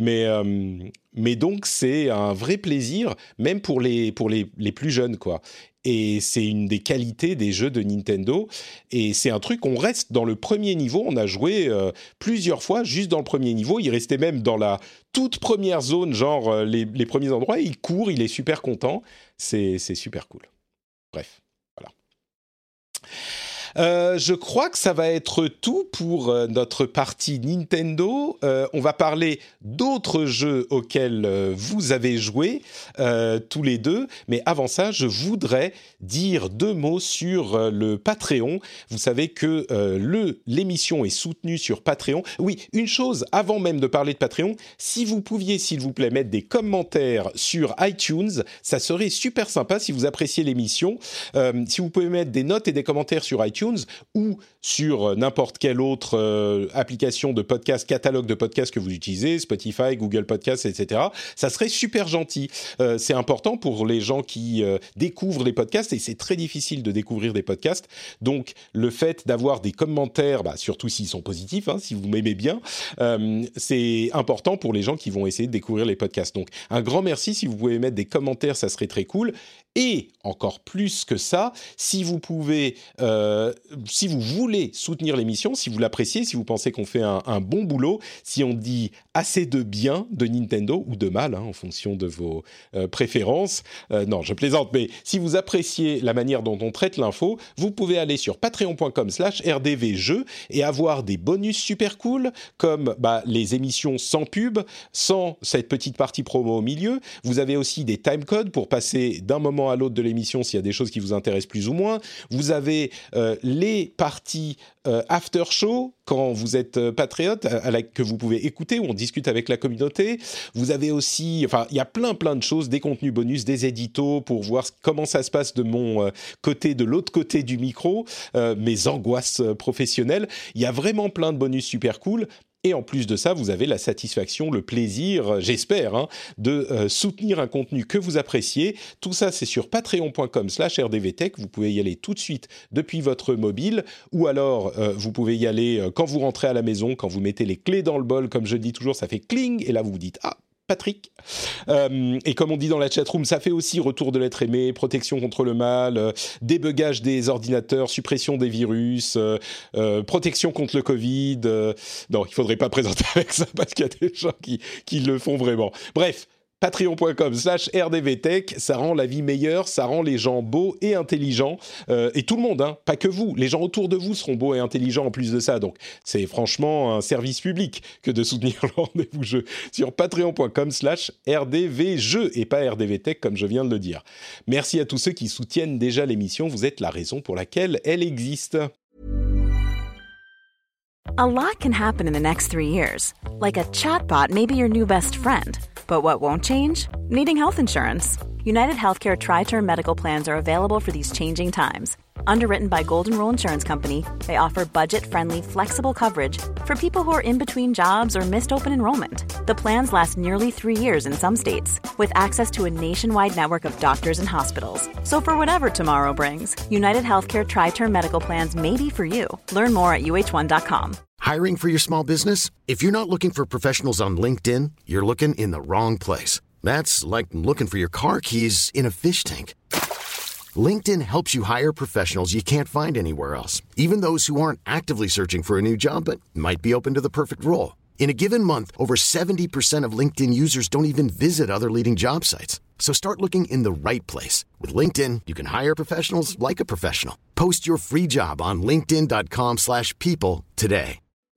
Mais donc, c'est un vrai plaisir, même pour les plus jeunes, quoi. Et c'est une des qualités des jeux de Nintendo. Et c'est un truc, on reste dans le premier niveau. On a joué plusieurs fois juste dans le premier niveau. Il restait même dans la toute première zone, genre les premiers endroits. Il court, il est super content. C'est super cool. Bref, voilà. Je crois que ça va être tout pour notre partie Nintendo. On va parler d'autres jeux auxquels vous avez joué tous les deux. Mais avant ça, je voudrais dire 2 mots sur le Patreon. Vous savez que l'émission est soutenue sur Patreon. Oui, une chose, avant même de parler de Patreon, si vous pouviez, s'il vous plaît, mettre des commentaires sur iTunes, ça serait super sympa si vous appréciez l'émission. Si vous pouvez mettre des notes et des commentaires sur iTunes, ou sur n'importe quelle autre application de podcast, catalogue de podcasts que vous utilisez, Spotify, Google Podcasts, etc. Ça serait super gentil. C'est important pour les gens qui découvrent les podcasts, et c'est très difficile de découvrir des podcasts. Donc, le fait d'avoir des commentaires, surtout s'ils sont positifs, hein, si vous m'aimez bien, c'est important pour les gens qui vont essayer de découvrir les podcasts. Donc, un grand merci. Si vous pouvez mettre des commentaires, ça serait très cool. Et encore plus que ça, si vous pouvez, si vous voulez soutenir l'émission, si vous l'appréciez, si vous pensez qu'on fait un bon boulot, si on dit assez de bien de Nintendo, ou de mal, hein, en fonction de vos préférences. Non, je plaisante, mais si vous appréciez la manière dont on traite l'info, vous pouvez aller sur patreon.com/rdvjeux et avoir des bonus super cool, comme les émissions sans pub, sans cette petite partie promo au milieu. Vous avez aussi des timecodes pour passer d'un moment à l'autre de l'émission s'il y a des choses qui vous intéressent plus ou moins. Vous avez les parties after show quand vous êtes patriote, que vous pouvez écouter, où on discute avec la communauté. Vous avez aussi, il y a plein de choses, des contenus bonus, des éditos pour voir comment ça se passe de mon côté, de l'autre côté du micro, mes angoisses professionnelles. Il y a vraiment plein de bonus super cool. Et en plus de ça, vous avez la satisfaction, le plaisir, j'espère, de soutenir un contenu que vous appréciez. Tout ça, c'est sur patreon.com/rdvtech. Vous pouvez y aller tout de suite depuis votre mobile, ou alors vous pouvez y aller quand vous rentrez à la maison, quand vous mettez les clés dans le bol, comme je dis toujours, ça fait cling, et là vous vous dites « Ah !» Patrick. Et comme on dit dans la chatroom, ça fait aussi retour de l'être aimé, protection contre le mal, débugage des ordinateurs, suppression des virus, protection contre le Covid. Non, il faudrait pas présenter avec ça parce qu'il y a des gens qui le font vraiment. Bref. Patreon.com/rdvtech, ça rend la vie meilleure, ça rend les gens beaux et intelligents, et tout le monde, pas que vous, les gens autour de vous seront beaux et intelligents en plus de ça, donc c'est franchement un service public que de soutenir le rendez-vous jeu sur patreon.com/rdvjeux et pas rdvtech comme je viens de le dire. Merci à tous ceux qui soutiennent déjà l'émission, vous êtes la raison pour laquelle elle existe. A lot can happen in the next 3 years. Like a chatbot may be your new best friend. But what won't change? Needing health insurance. United Healthcare Tri-Term Medical Plans are available for these changing times. Underwritten by Golden Rule Insurance Company, they offer budget-friendly, flexible coverage for people who are in between jobs or missed open enrollment. The plans last nearly 3 years in some states, with access to a nationwide network of doctors and hospitals. So for whatever tomorrow brings, United Healthcare Tri-Term Medical Plans may be for you. Learn more at uh1.com. Hiring for your small business? If you're not looking for professionals on LinkedIn, you're looking in the wrong place. That's like looking for your car keys in a fish tank. LinkedIn helps you hire professionals you can't find anywhere else, even those who aren't actively searching for a new job but might be open to the perfect role. In a given month, over 70% of LinkedIn users don't even visit other leading job sites. So start looking in the right place. With LinkedIn, you can hire professionals like a professional. Post your free job on linkedin.com/people today.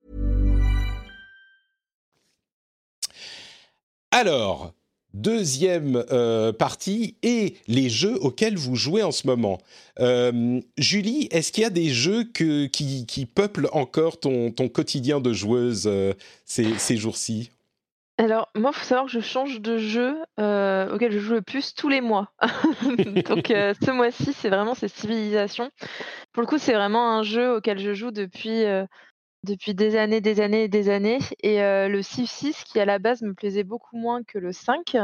Alors, deuxième partie, et les jeux auxquels vous jouez en ce moment. Julie, est-ce qu'il y a des jeux qui peuplent encore ton quotidien de joueuse ces jours-ci ? Alors, moi, il faut savoir que je change de jeu auquel je joue le plus tous les mois. Donc, ce mois-ci, c'est Civilization. Pour le coup, c'est vraiment un jeu auquel je joue depuis des années. Et le Civ 6, qui à la base me plaisait beaucoup moins que le 5,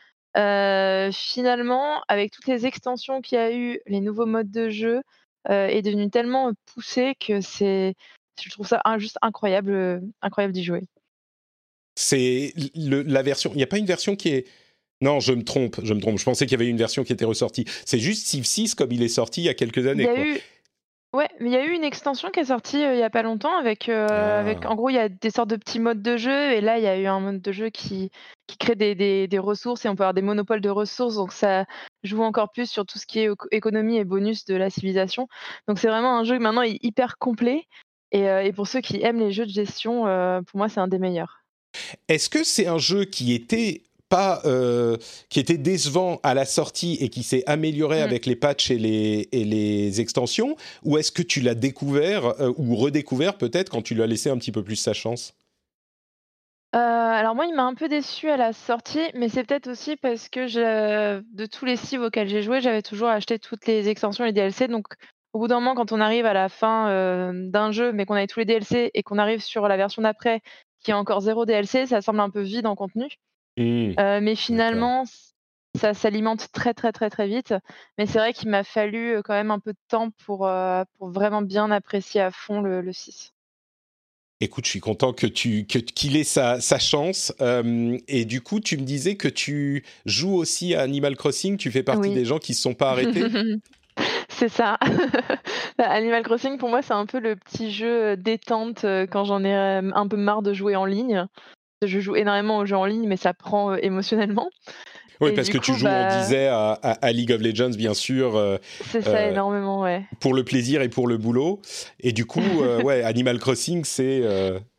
finalement, avec toutes les extensions qu'il y a eu, les nouveaux modes de jeu, est devenu tellement poussé que je trouve ça juste incroyable d'y jouer. C'est la version. Il n'y a pas une version qui est. Non, je me trompe. Je pensais qu'il y avait une version qui était ressortie. C'est juste Civ 6 comme il est sorti il y a quelques années. Ouais, mais il y a eu une extension qui est sortie il y a pas longtemps avec en gros, il y a des sortes de petits modes de jeu, et là, il y a eu un mode de jeu qui crée des ressources, et on peut avoir des monopoles de ressources, donc ça joue encore plus sur tout ce qui est économie et bonus de la civilisation. Donc c'est vraiment un jeu maintenant hyper complet, et pour ceux qui aiment les jeux de gestion, pour moi, c'est un des meilleurs. Est-ce que c'est un jeu qui était décevant à la sortie et qui s'est amélioré avec les patchs et les extensions, ou est-ce que tu l'as découvert ou redécouvert peut-être quand tu lui as laissé un petit peu plus sa chance ? Alors moi, il m'a un peu déçue à la sortie, mais c'est peut-être aussi parce que de tous les Civ auxquels j'ai joué, j'avais toujours acheté toutes les extensions et les DLC, donc au bout d'un moment, quand on arrive à la fin d'un jeu, mais qu'on a tous les DLC et qu'on arrive sur la version d'après qui a encore 0 DLC, ça semble un peu vide en contenu. Mais finalement, ça s'alimente très, très, très, très vite. Mais c'est vrai qu'il m'a fallu quand même un peu de temps pour vraiment bien apprécier à fond le 6. Écoute, je suis content qu'il ait sa chance. Et du coup, tu me disais que tu joues aussi à Animal Crossing. Tu fais partie des gens qui ne se sont pas arrêtés. C'est ça. Animal Crossing, pour moi, c'est un peu le petit jeu détente quand j'en ai un peu marre de jouer en ligne. Je joue énormément aux jeux en ligne, mais ça prend émotionnellement. Oui, parce que tu joues, on disait, à League of Legends, bien sûr. C'est ça, énormément, ouais. Pour le plaisir et pour le boulot. Et du coup, Animal Crossing, c'est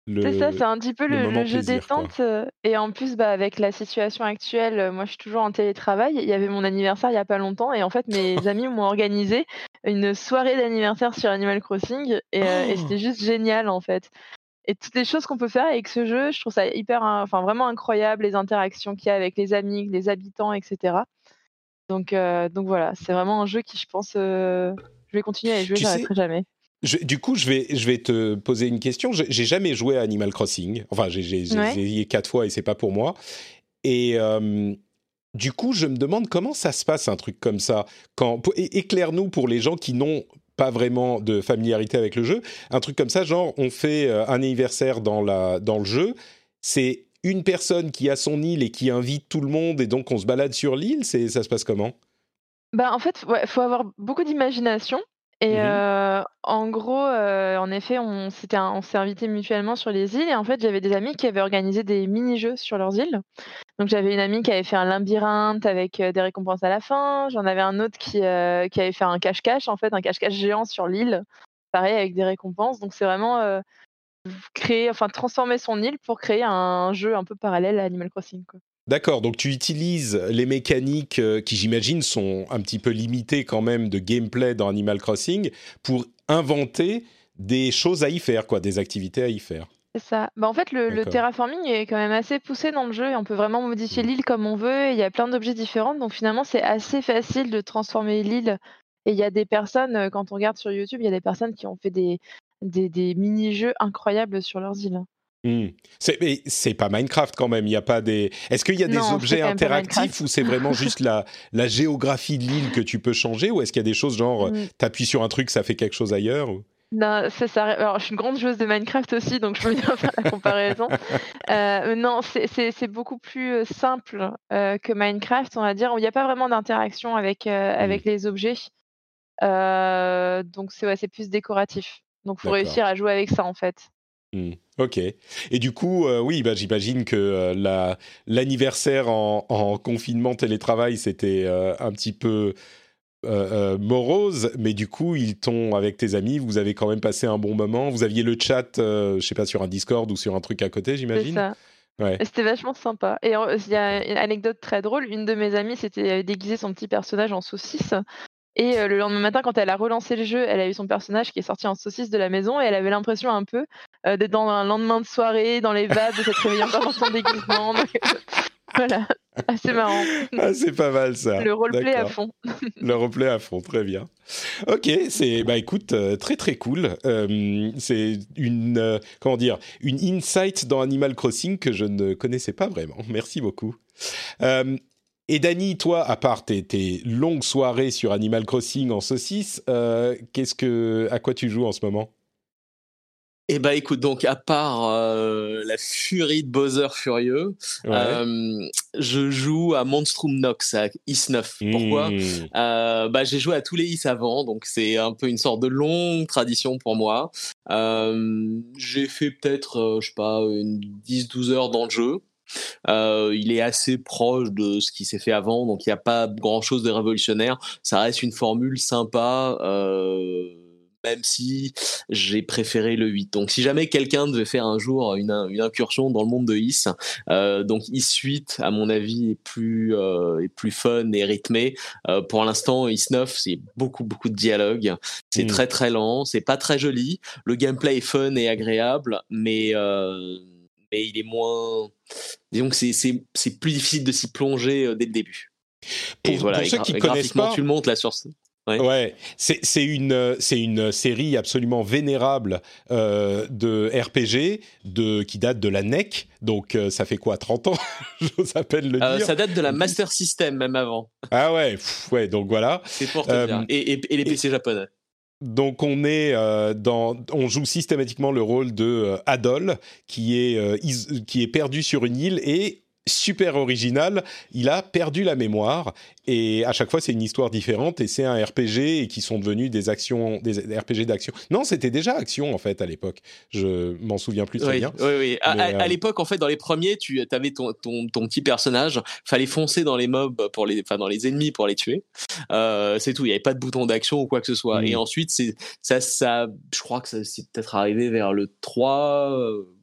C'est ça, c'est un petit peu le le moment jeu plaisir, quoi. détente, et en plus, bah, avec la situation actuelle, moi je suis toujours en télétravail. Il y avait mon anniversaire il y a pas longtemps et en fait mes amis m'ont organisé une soirée d'anniversaire sur Animal Crossing et c'était Oh. juste génial en fait. Et toutes les choses qu'on peut faire avec ce jeu, je trouve ça hyper, enfin vraiment incroyable, les interactions qu'il y a avec les amis, les habitants, et cetera. Donc voilà, c'est vraiment un jeu qui je pense, je vais continuer à y jouer, Tu sais, j'arrêterai jamais. du coup, je vais te poser une question. J'ai jamais joué à Animal Crossing. Enfin, j'ai Ouais. essayé 4 fois et c'est pas pour moi. Et du coup, je me demande comment ça se passe un truc comme ça. Éclaire-nous pour les gens qui n'ont pas vraiment de familiarité avec le jeu. Un truc comme ça, genre on fait un anniversaire dans le jeu. C'est une personne qui a son île et qui invite tout le monde et donc on se balade sur l'île. Ça se passe comment? Bah, en fait, ouais, faut avoir beaucoup d'imagination et Mhm. en gros, en effet, on s'est invités mutuellement sur les îles et en fait, j'avais des amis qui avaient organisé des mini-jeux sur leurs îles. Donc j'avais une amie qui avait fait un labyrinthe avec, des récompenses à la fin. J'en avais un autre qui avait fait un cache-cache, en fait, un cache-cache géant sur l'île, pareil avec des récompenses. Donc c'est vraiment, transformer son île pour créer un jeu un peu parallèle à Animal Crossing, quoi. D'accord, donc tu utilises les mécaniques qui, j'imagine, sont un petit peu limitées quand même de gameplay dans Animal Crossing pour inventer des choses à y faire, quoi, des activités à y faire. C'est ça. Bah, en fait, le D'accord. terraforming est quand même assez poussé dans le jeu et on peut vraiment modifier Mm. l'île comme on veut et il y a plein d'objets différents. Donc finalement, c'est assez facile de transformer l'île et il y a des personnes, quand on regarde sur YouTube, il y a des personnes qui ont fait des mini-jeux incroyables sur leurs îles, hein. Mm. Mais c'est pas Minecraft quand même. Il y a pas des. Est-ce qu'il y a des Non, c'est objets quand même pas interactifs Minecraft. ou c'est vraiment juste la géographie de l'île que tu peux changer ou est-ce qu'il y a des choses genre Mmh. t'appuies sur un truc ça fait quelque chose ailleurs ou... Non, c'est ça. Alors, je suis une grande joueuse de Minecraft aussi, donc je peux bien faire la comparaison. Non, c'est beaucoup plus, simple, que Minecraft, on va dire, où il y a pas vraiment d'interaction Mm. avec les objets. Donc ouais, c'est plus décoratif. Donc faut D'accord. réussir à jouer avec ça, en fait. Hmm, ok. Et du coup, oui, bah, j'imagine que l'anniversaire en confinement télétravail, c'était un petit peu morose, mais du coup, avec tes amis, vous avez quand même passé un bon moment. Vous aviez le chat, je sais pas, sur un Discord ou sur un truc à côté, C'est j'imagine. ça. Ouais. Et c'était vachement sympa. Et il y a une anecdote très drôle, une de mes amies s'était déguisé son petit personnage en saucisse et le lendemain matin, quand elle a relancé le jeu, elle a eu son personnage qui est sorti en saucisse de la maison et elle avait l'impression un peu, d'être dans un lendemain de soirée, dans les vapes, de s'être réveillée encore dans son déguisement. Donc voilà, assez marrant. Ah, c'est pas mal ça. Le roleplay à D'accord. fond. Le replay à fond, très bien. Ok, c'est bah écoute, très très cool. C'est une comment dire, une insight dans Animal Crossing que je ne connaissais pas vraiment. Merci beaucoup. Euh, et Dany, toi, à part tes longues soirées sur Animal Crossing en saucisse, à quoi tu joues en ce moment? Eh ben écoute, donc à part la furie de Bowser furieux, Ouais. je joue à Monstrum Nox, à Is 9. Pourquoi? Hmm. Bah, j'ai joué à tous les Is avant, donc c'est un peu une sorte de longue tradition pour moi. J'ai fait peut-être, je sais pas, une 10-12 heures dans le jeu. Il est assez proche de ce qui s'est fait avant, donc il n'y a pas grand-chose de révolutionnaire. Ça reste une formule sympa, même si j'ai préféré le 8. Donc si jamais quelqu'un devait faire un jour une incursion dans le monde de Is, donc Is 8, à mon avis, est plus fun et rythmé. Pour l'instant, Is 9, c'est beaucoup de dialogue. C'est Hmm. très très lent, c'est pas très joli. Le gameplay est fun et agréable, mais il est moins... Disons que c'est plus difficile de s'y plonger dès le début. Et voilà, Pour ceux qui et connaissent graphiquement, pas, tu le montes là sur... Ouais. ouais, c'est une série absolument vénérable de RPG qui date de la NEC, donc ça fait quoi, 30 ans, j'ose à peine le dire. Ça date de la En plus. Master System, même avant. Ah ouais, ouais, donc voilà. C'est pour te dire. Euh, Et les et PC japonais. donc on joue systématiquement le rôle de Adol, qui est perdu sur une île et super original, il a perdu la mémoire et à chaque fois c'est une histoire différente et c'est un RPG et qui sont devenus des RPG d'action. Non, c'était déjà action en fait à l'époque. Je m'en souviens plus très Oui, bien. oui. Mais, À l'époque, en fait, dans les premiers, tu avais ton petit personnage. Fallait foncer dans les mobs dans les ennemis pour les tuer. C'est tout. Il n'y avait pas de bouton d'action ou quoi que ce soit. Et ensuite, ça, je crois que ça c'est peut-être arrivé vers le 3.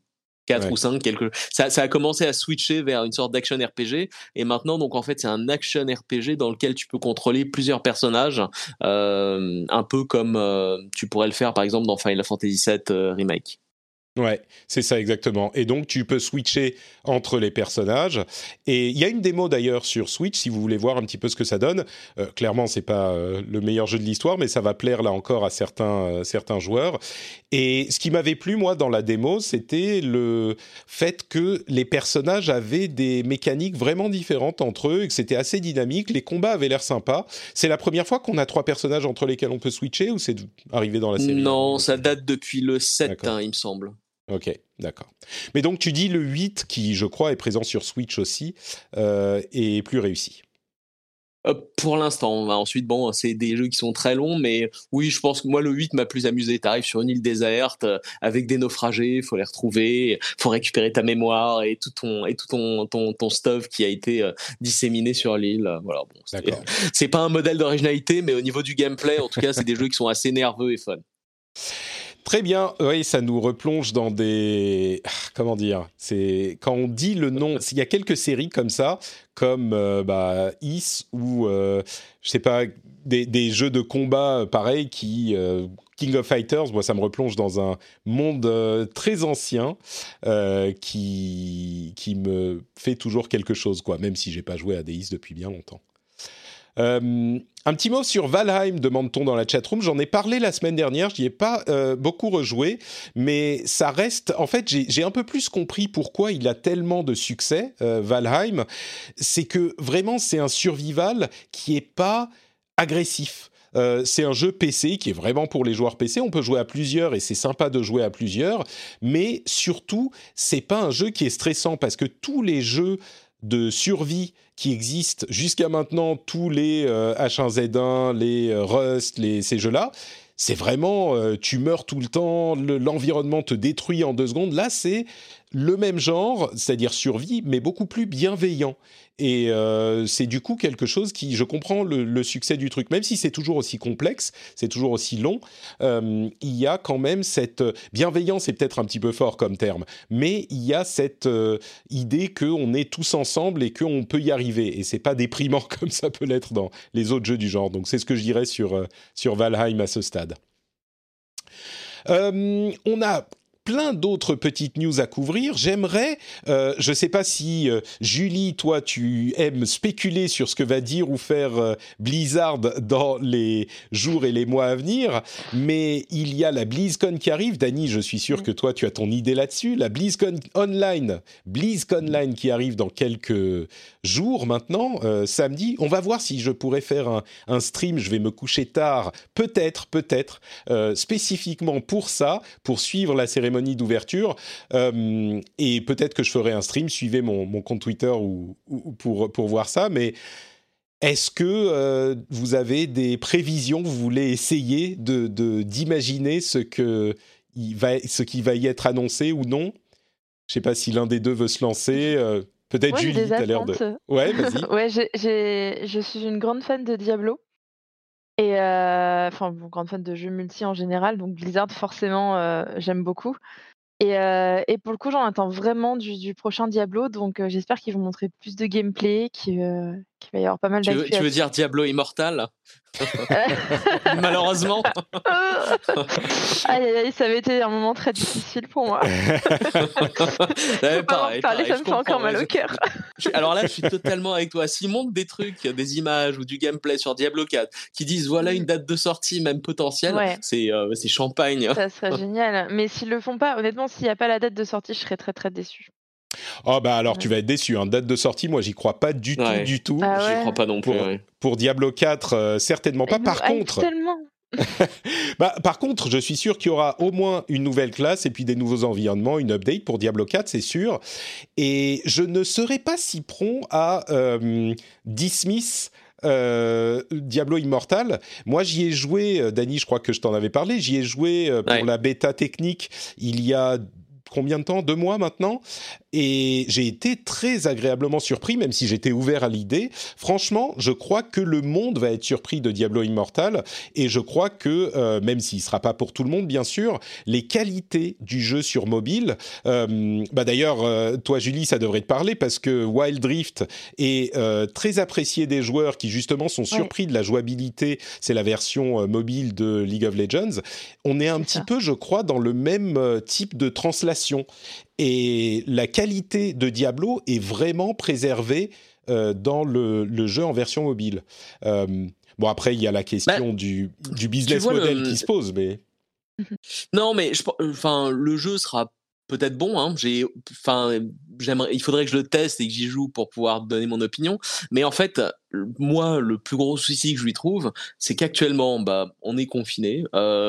4 ou 5, ça a commencé à switcher vers une sorte d'action RPG, et maintenant, donc en fait, c'est un action RPG dans lequel tu peux contrôler plusieurs personnages, un peu comme tu pourrais le faire, par exemple, dans Final Fantasy VII Remake. Ouais, c'est ça exactement. Et donc, tu peux switcher entre les personnages. Et il y a une démo d'ailleurs sur Switch, si vous voulez voir un petit peu ce que ça donne. Clairement, c'est pas le meilleur jeu de l'histoire, mais ça va plaire là encore à certains joueurs. Et ce qui m'avait plu, moi, dans la démo, c'était le fait que les personnages avaient des mécaniques vraiment différentes entre eux et que c'était assez dynamique. Les combats avaient l'air sympas. C'est la première fois qu'on a 3 personnages entre lesquels on peut switcher, ou c'est arrivé dans la série? Non, ça date depuis le 7, il me semble. Ok, d'accord. Mais donc tu dis le 8, qui je crois est présent sur Switch aussi, est plus réussi. Pour l'instant. Ensuite, bon, c'est des jeux qui sont très longs, mais oui, je pense que moi, le 8 m'a plus amusé. T'arrives sur une île déserte avec des naufragés, faut les retrouver, faut récupérer ta mémoire et tout ton stuff qui a été disséminé sur l'île. Voilà, bon, c'est pas un modèle d'originalité, mais au niveau du gameplay, en tout cas, c'est des jeux qui sont assez nerveux et fun. Très bien, oui, ça nous replonge dans des... Comment dire ? C'est quand on dit le nom... Il y a quelques séries comme ça, comme Is ou, je sais pas, des jeux de combat pareils qui... King of Fighters, moi, ça me replonge dans un monde très ancien qui me fait toujours quelque chose, quoi, même si j'ai pas joué à des Is depuis bien longtemps. Un petit mot sur Valheim, demande-t-on dans la chatroom. J'en ai parlé la semaine dernière, je n'y ai pas beaucoup rejoué, mais ça reste... En fait, j'ai un peu plus compris pourquoi il a tellement de succès, Valheim. C'est que vraiment, c'est un survival qui n'est pas agressif. C'est un jeu PC qui est vraiment pour les joueurs PC. On peut jouer à plusieurs et c'est sympa de jouer à plusieurs, mais surtout, c'est pas un jeu qui est stressant parce que tous les jeux de survie qui existent jusqu'à maintenant, tous les H1Z1, les Rust, ces jeux-là, c'est vraiment, tu meurs tout le temps, l'environnement te détruit en 2 secondes. Là, c'est le même genre, c'est-à-dire survie, mais beaucoup plus bienveillant. Et c'est du coup quelque chose qui, je comprends le succès du truc, même si c'est toujours aussi complexe, c'est toujours aussi long, il y a quand même cette bienveillance, c'est peut-être un petit peu fort comme terme, mais il y a cette idée qu'on est tous ensemble et qu'on peut y arriver, et c'est pas déprimant comme ça peut l'être dans les autres jeux du genre. Donc c'est ce que je dirais sur Valheim à ce stade. On a plein d'autres petites news à couvrir. J'aimerais, je ne sais pas si Julie, toi, tu aimes spéculer sur ce que va dire ou faire Blizzard dans les jours et les mois à venir, mais il y a la BlizzCon qui arrive. Dany, je suis sûr que toi, tu as ton idée là-dessus. La BlizzCon Online qui arrive dans quelques jours maintenant, samedi. On va voir si je pourrais faire un stream. Je vais me coucher tard, peut-être, spécifiquement pour ça, pour suivre la cérémonie d'ouverture, et peut-être que je ferai un stream. Suivez mon compte Twitter pour voir ça. Mais est-ce que vous avez des prévisions? Vous voulez essayer d'imaginer ce qui va y être annoncé ou non? Je ne sais pas si l'un des deux veut se lancer. Peut-être ouais, Julie, tu as l'air de... Ouais, vas-y. Ouais, je suis une grande fan de Diablo. Et grande fan de jeux multi en général, donc Blizzard forcément j'aime beaucoup. Et pour le coup j'en attends vraiment du prochain Diablo, donc j'espère qu'ils vont montrer plus de gameplay, qu'il va y avoir pas mal d'actu. Tu veux dire Diablo Immortal? Malheureusement. Aïe, ça avait été un moment très difficile pour moi. Pareil, ça me fait encore mal au cœur. Alors là, je suis totalement avec toi. S'ils montrent des trucs, des images ou du gameplay sur Diablo 4 qui disent voilà une date de sortie même potentielle, ouais. C'est champagne. Ça serait génial. Mais s'ils le font pas, honnêtement, s'il n'y a pas la date de sortie, je serais très très déçue. Oh bah alors tu vas être déçu, hein. Date de sortie, moi j'y crois pas du tout. Ah ouais. J'y crois pas non plus. Pour Diablo 4, certainement pas. Par contre, par contre, je suis sûr qu'il y aura au moins une nouvelle classe et puis des nouveaux environnements, une update pour Diablo 4, c'est sûr. Et je ne serais pas si prompt à dismiss Diablo Immortal. Moi, j'y ai joué, Dany, je crois que je t'en avais parlé, j'y ai joué pour la bêta technique il y a combien de temps? 2 mois maintenant. et j'ai été très agréablement surpris, même si j'étais ouvert à l'idée. Franchement, je crois que le monde va être surpris de Diablo Immortal, et je crois que, même s'il ne sera pas pour tout le monde, bien sûr, les qualités du jeu sur mobile... d'ailleurs, toi, Julie, ça devrait te parler, parce que Wild Rift est très apprécié des joueurs qui, justement, sont surpris de la jouabilité. C'est la version mobile de League of Legends. On est un petit peu, je crois, dans le même type de translation. Et la qualité de Diablo est vraiment préservée dans le jeu en version mobile. Bon, après, il y a la question du business model qui se pose, mais... Non, mais le jeu sera peut-être bon. Hein. Il faudrait que je le teste et que j'y joue pour pouvoir donner mon opinion. Mais en fait, moi, le plus gros souci que je lui trouve, c'est qu'actuellement, on est confiné.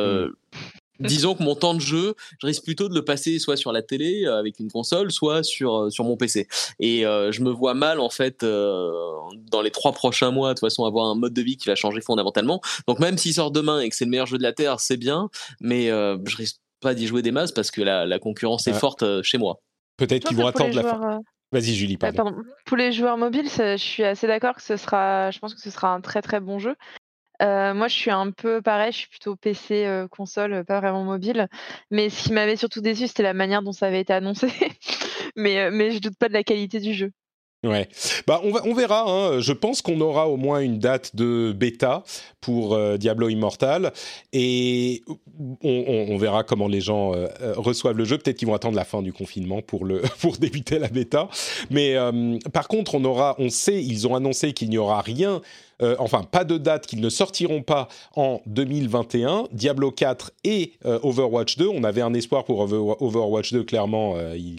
Disons que mon temps de jeu, je risque plutôt de le passer soit sur la télé avec une console, soit sur mon PC. Et je me vois mal, en fait, dans les 3 prochains mois, de toute façon, avoir un mode de vie qui va changer fondamentalement. Donc même s'il sort demain et que c'est le meilleur jeu de la Terre, c'est bien, mais je risque pas d'y jouer des masses parce que la concurrence est forte chez moi. Peut-être qu'ils vont attendre la fin. Vas-y, Julie, pardon. Pour les joueurs mobiles, je suis assez d'accord que je pense que ce sera un très très bon jeu. Moi, je suis un peu pareil, je suis plutôt PC, console, pas vraiment mobile. Mais ce qui m'avait surtout déçu, c'était la manière dont ça avait été annoncé. Mais je doute pas de la qualité du jeu. Ouais, on verra. Hein. Je pense qu'on aura au moins une date de bêta pour Diablo Immortal, et on verra comment les gens reçoivent le jeu. Peut-être qu'ils vont attendre la fin du confinement pour débuter la bêta. Mais par contre, ils ont annoncé qu'il n'y aura rien. Pas de date, qu'ils ne sortiront pas en 2021. Diablo 4 et Overwatch 2. On avait un espoir pour Overwatch 2, clairement,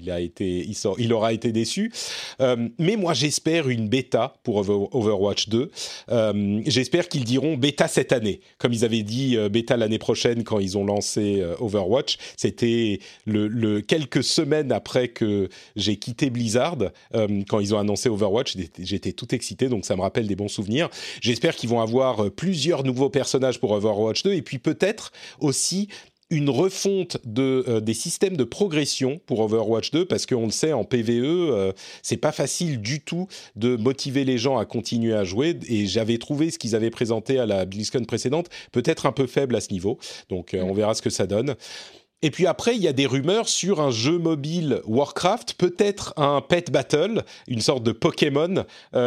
il aura été déçu. Mais moi, j'espère une bêta pour Overwatch 2. J'espère qu'ils diront bêta cette année, comme ils avaient dit bêta l'année prochaine quand ils ont lancé Overwatch. C'était quelques semaines après que j'ai quitté Blizzard, quand ils ont annoncé Overwatch. J'étais tout excité, donc ça me rappelle des bons souvenirs. J'espère qu'ils vont avoir plusieurs nouveaux personnages pour Overwatch 2, et puis peut-être aussi une refonte des systèmes de progression pour Overwatch 2, parce qu'on le sait, en PvE, c'est pas facile du tout de motiver les gens à continuer à jouer, et j'avais trouvé ce qu'ils avaient présenté à la BlizzCon précédente peut-être un peu faible à ce niveau, donc on verra ce que ça donne. Et puis après, il y a des rumeurs sur un jeu mobile Warcraft, peut-être un pet battle, une sorte de Pokémon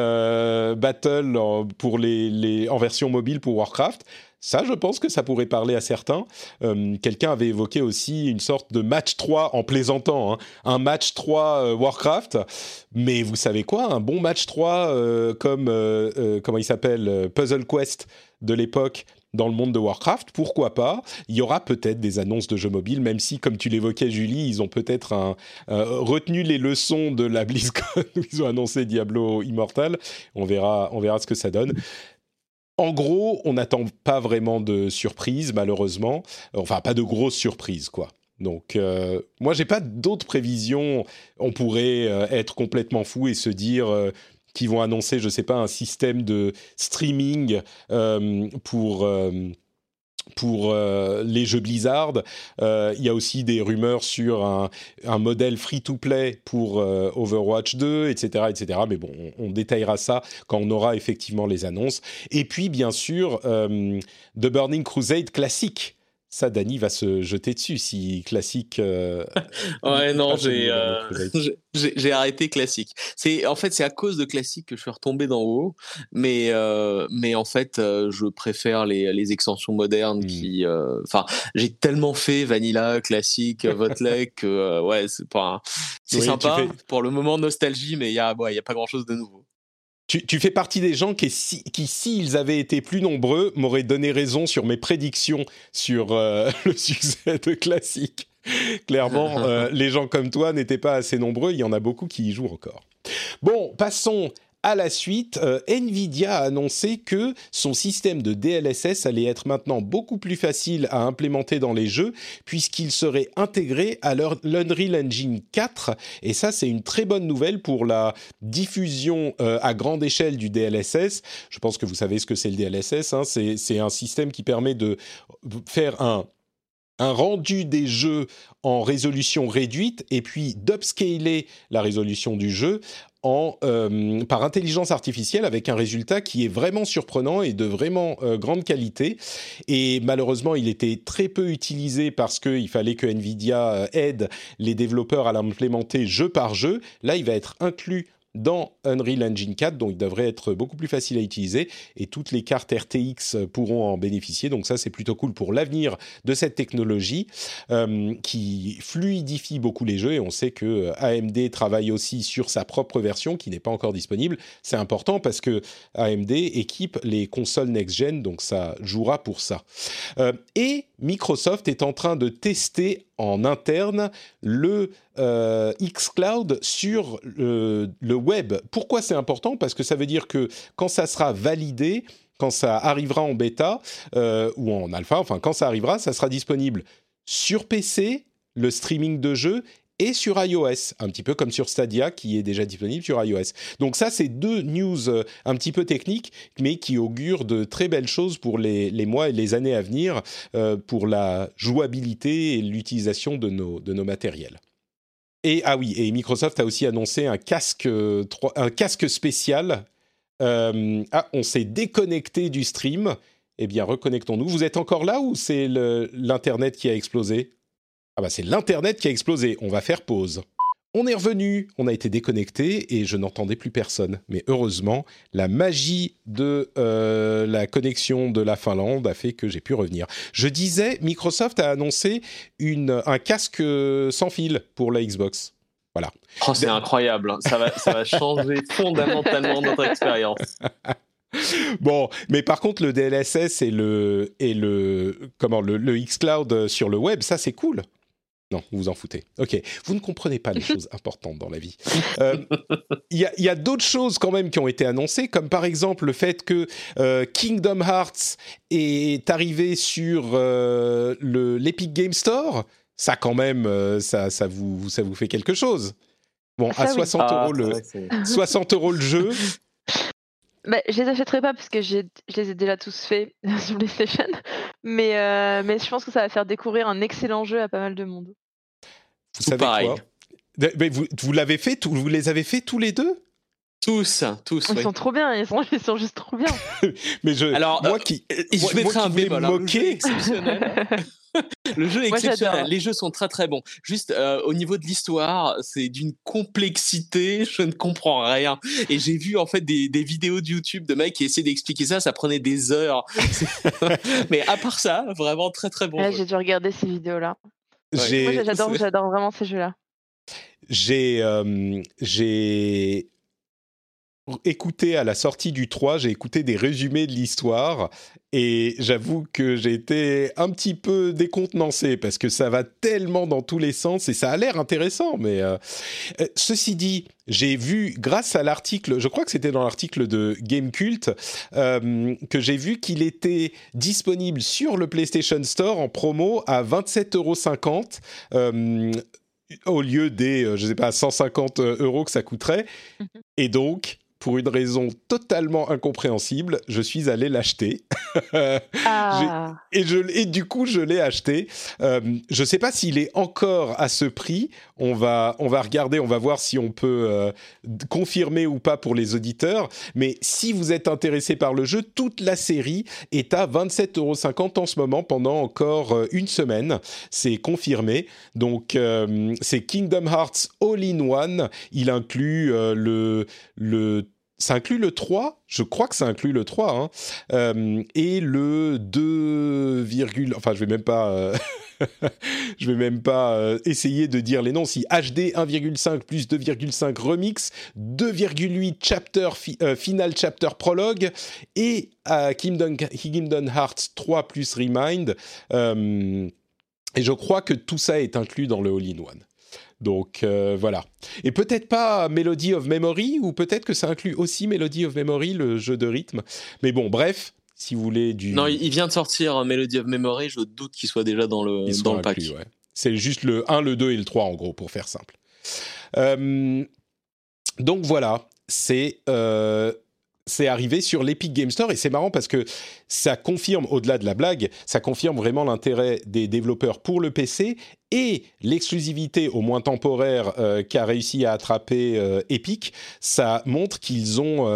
battle en version mobile pour Warcraft. Ça, je pense que ça pourrait parler à certains. Quelqu'un avait évoqué aussi une sorte de match 3 en plaisantant, hein, un match 3 Warcraft. Mais vous savez quoi, un bon match 3 comme, comment il s'appelle, Puzzle Quest de l'époque, dans le monde de Warcraft, pourquoi pas? Il y aura peut-être des annonces de jeux mobiles, même si, comme tu l'évoquais, Julie, ils ont peut-être retenu les leçons de la BlizzCon où ils ont annoncé Diablo Immortal. On verra ce que ça donne. En gros, on n'attend pas vraiment de surprises, malheureusement. Enfin, pas de grosses surprises, quoi. Donc, moi, j'ai pas d'autres prévisions. On pourrait être complètement fou et se dire... qui vont annoncer, je ne sais pas, un système de streaming pour les jeux Blizzard. Il y a aussi des rumeurs sur un modèle free-to-play pour Overwatch 2, etc., etc. Mais bon, on détaillera ça quand on aura effectivement les annonces. Et puis, bien sûr, The Burning Crusade classique. Ça, Dany va se jeter dessus si classique. Ouais, non, j'ai arrêté classique. En fait, c'est à cause de classique que je suis retombé d'en haut. Mais en fait, je préfère les extensions modernes qui. J'ai tellement fait Vanilla, classique, Votlek que ouais, c'est sympa pour le moment nostalgie, mais il y a pas grand chose de nouveau. Tu fais partie des gens qui, s'ils avaient été plus nombreux, m'auraient donné raison sur mes prédictions sur le succès de classique. Clairement, les gens comme toi n'étaient pas assez nombreux. Il y en a beaucoup qui y jouent encore. Bon, passons à la suite. Nvidia a annoncé que son système de DLSS allait être maintenant beaucoup plus facile à implémenter dans les jeux, puisqu'il serait intégré à l'Unreal Engine 4. Et ça, c'est une très bonne nouvelle pour la diffusion à grande échelle du DLSS. Je pense que vous savez ce que c'est le DLSS. Hein. C'est un système qui permet de faire un un rendu des jeux en résolution réduite et puis d'upscaler la résolution du jeu par intelligence artificielle avec un résultat qui est vraiment surprenant et de vraiment grande qualité. Et malheureusement, il était très peu utilisé parce qu'il fallait que Nvidia aide les développeurs à l'implémenter jeu par jeu. Là, il va être inclus dans Unreal Engine 4, donc il devrait être beaucoup plus facile à utiliser et toutes les cartes RTX pourront en bénéficier. Donc ça, c'est plutôt cool pour l'avenir de cette technologie qui fluidifie beaucoup les jeux et on sait que AMD travaille aussi sur sa propre version qui n'est pas encore disponible. C'est important parce que AMD équipe les consoles next-gen, donc ça jouera pour ça. Et Microsoft est en train de tester en interne le xCloud sur le web. Pourquoi c'est important ? Parce que ça veut dire que quand ça sera validé, quand ça arrivera en bêta ou en alpha, enfin quand ça arrivera, ça sera disponible sur PC, le streaming de jeux, et sur iOS, un petit peu comme sur Stadia qui est déjà disponible sur iOS. Donc ça, c'est deux news un petit peu techniques, mais qui augurent de très belles choses pour les mois et les années à venir, pour la jouabilité et l'utilisation de nos matériels. Et et Microsoft a aussi annoncé un casque spécial. On s'est déconnecté du stream. Eh bien, reconnectons-nous. Vous êtes encore là ou c'est l'Internet qui a explosé ? Ah bah c'est l'Internet qui a explosé, on va faire pause. On est revenu, on a été déconnecté et je n'entendais plus personne. Mais heureusement, la magie de la connexion de la Finlande a fait que j'ai pu revenir. Je disais, Microsoft a annoncé un casque sans fil pour la Xbox. Voilà. Oh, c'est incroyable, ça va changer fondamentalement notre expérience. Bon, mais par contre, le DLSS et le xCloud sur le web, ça c'est cool. Non, vous vous en foutez. Ok, vous ne comprenez pas les choses importantes dans la vie. Il y a d'autres choses quand même qui ont été annoncées, comme par exemple le fait que Kingdom Hearts est arrivé sur l'Epic Game Store. Ça quand même, ça vous fait quelque chose. Bon, à 60 € le jeu. Bah, je les achèterai pas parce que je les ai déjà tous faits sur PlayStation, mais je pense que ça va faire découvrir un excellent jeu à pas mal de monde. Vous savez pareil. Quoi ? Mais vous l'avez fait, vous les avez fait tous les deux ? Tous. Ils sont trop bien, ils sont juste trop bien. Mais je mettrai un bémol. Moquer. Le jeu est exceptionnel, les jeux sont très très bons. Juste au niveau de l'histoire, c'est d'une complexité, je ne comprends rien. Et j'ai vu en fait des vidéos de YouTube de mecs qui essaient d'expliquer ça prenait des heures. Mais à part ça, vraiment très très bon. J'ai dû regarder ces vidéos-là. Ouais. Moi j'adore vraiment ces jeux-là. J'ai écouté à la sortie du 3, j'ai écouté des résumés de l'histoire et j'avoue que j'ai été un petit peu décontenancé parce que ça va tellement dans tous les sens et ça a l'air intéressant. Mais ceci dit, j'ai vu grâce à l'article, je crois que c'était dans l'article de Gamecult, que j'ai vu qu'il était disponible sur le PlayStation Store en promo à 27,50 €. Au lieu des, 150 € que ça coûterait. Et donc, pour une raison totalement incompréhensible, je suis allé l'acheter. Et du coup, je l'ai acheté. Je ne sais pas s'il est encore à ce prix. On va regarder, on va voir si on peut confirmer ou pas pour les auditeurs. Mais si vous êtes intéressé par le jeu, toute la série est à 27,50 € en ce moment pendant encore une semaine. C'est confirmé. Donc, c'est Kingdom Hearts All-in-One. Il inclut ça inclut le 3, je crois que ça inclut le 3, et le 2, enfin je vais même pas essayer de dire les noms. Si HD 1,5 plus 2,5 remix, 2,8 chapter final chapter prologue et Kingdom Hearts 3 plus Remind. Et je crois que tout ça est inclus dans le All-in-One. Donc voilà. Et peut-être pas Melody of Memory, ou peut-être que ça inclut aussi Melody of Memory, le jeu de rythme. Mais bon, bref, si vous voulez du... Non, il vient de sortir Melody of Memory, je doute qu'il soit déjà dans le pack. Ouais. C'est juste le 1, le 2 et le 3 en gros, pour faire simple. Donc voilà, c'est c'est arrivé sur l'Epic Game Store et c'est marrant parce que ça confirme, au-delà de la blague, ça confirme vraiment l'intérêt des développeurs pour le PC et l'exclusivité, au moins temporaire, qu'a réussi à attraper Epic. Ça montre qu'ils ont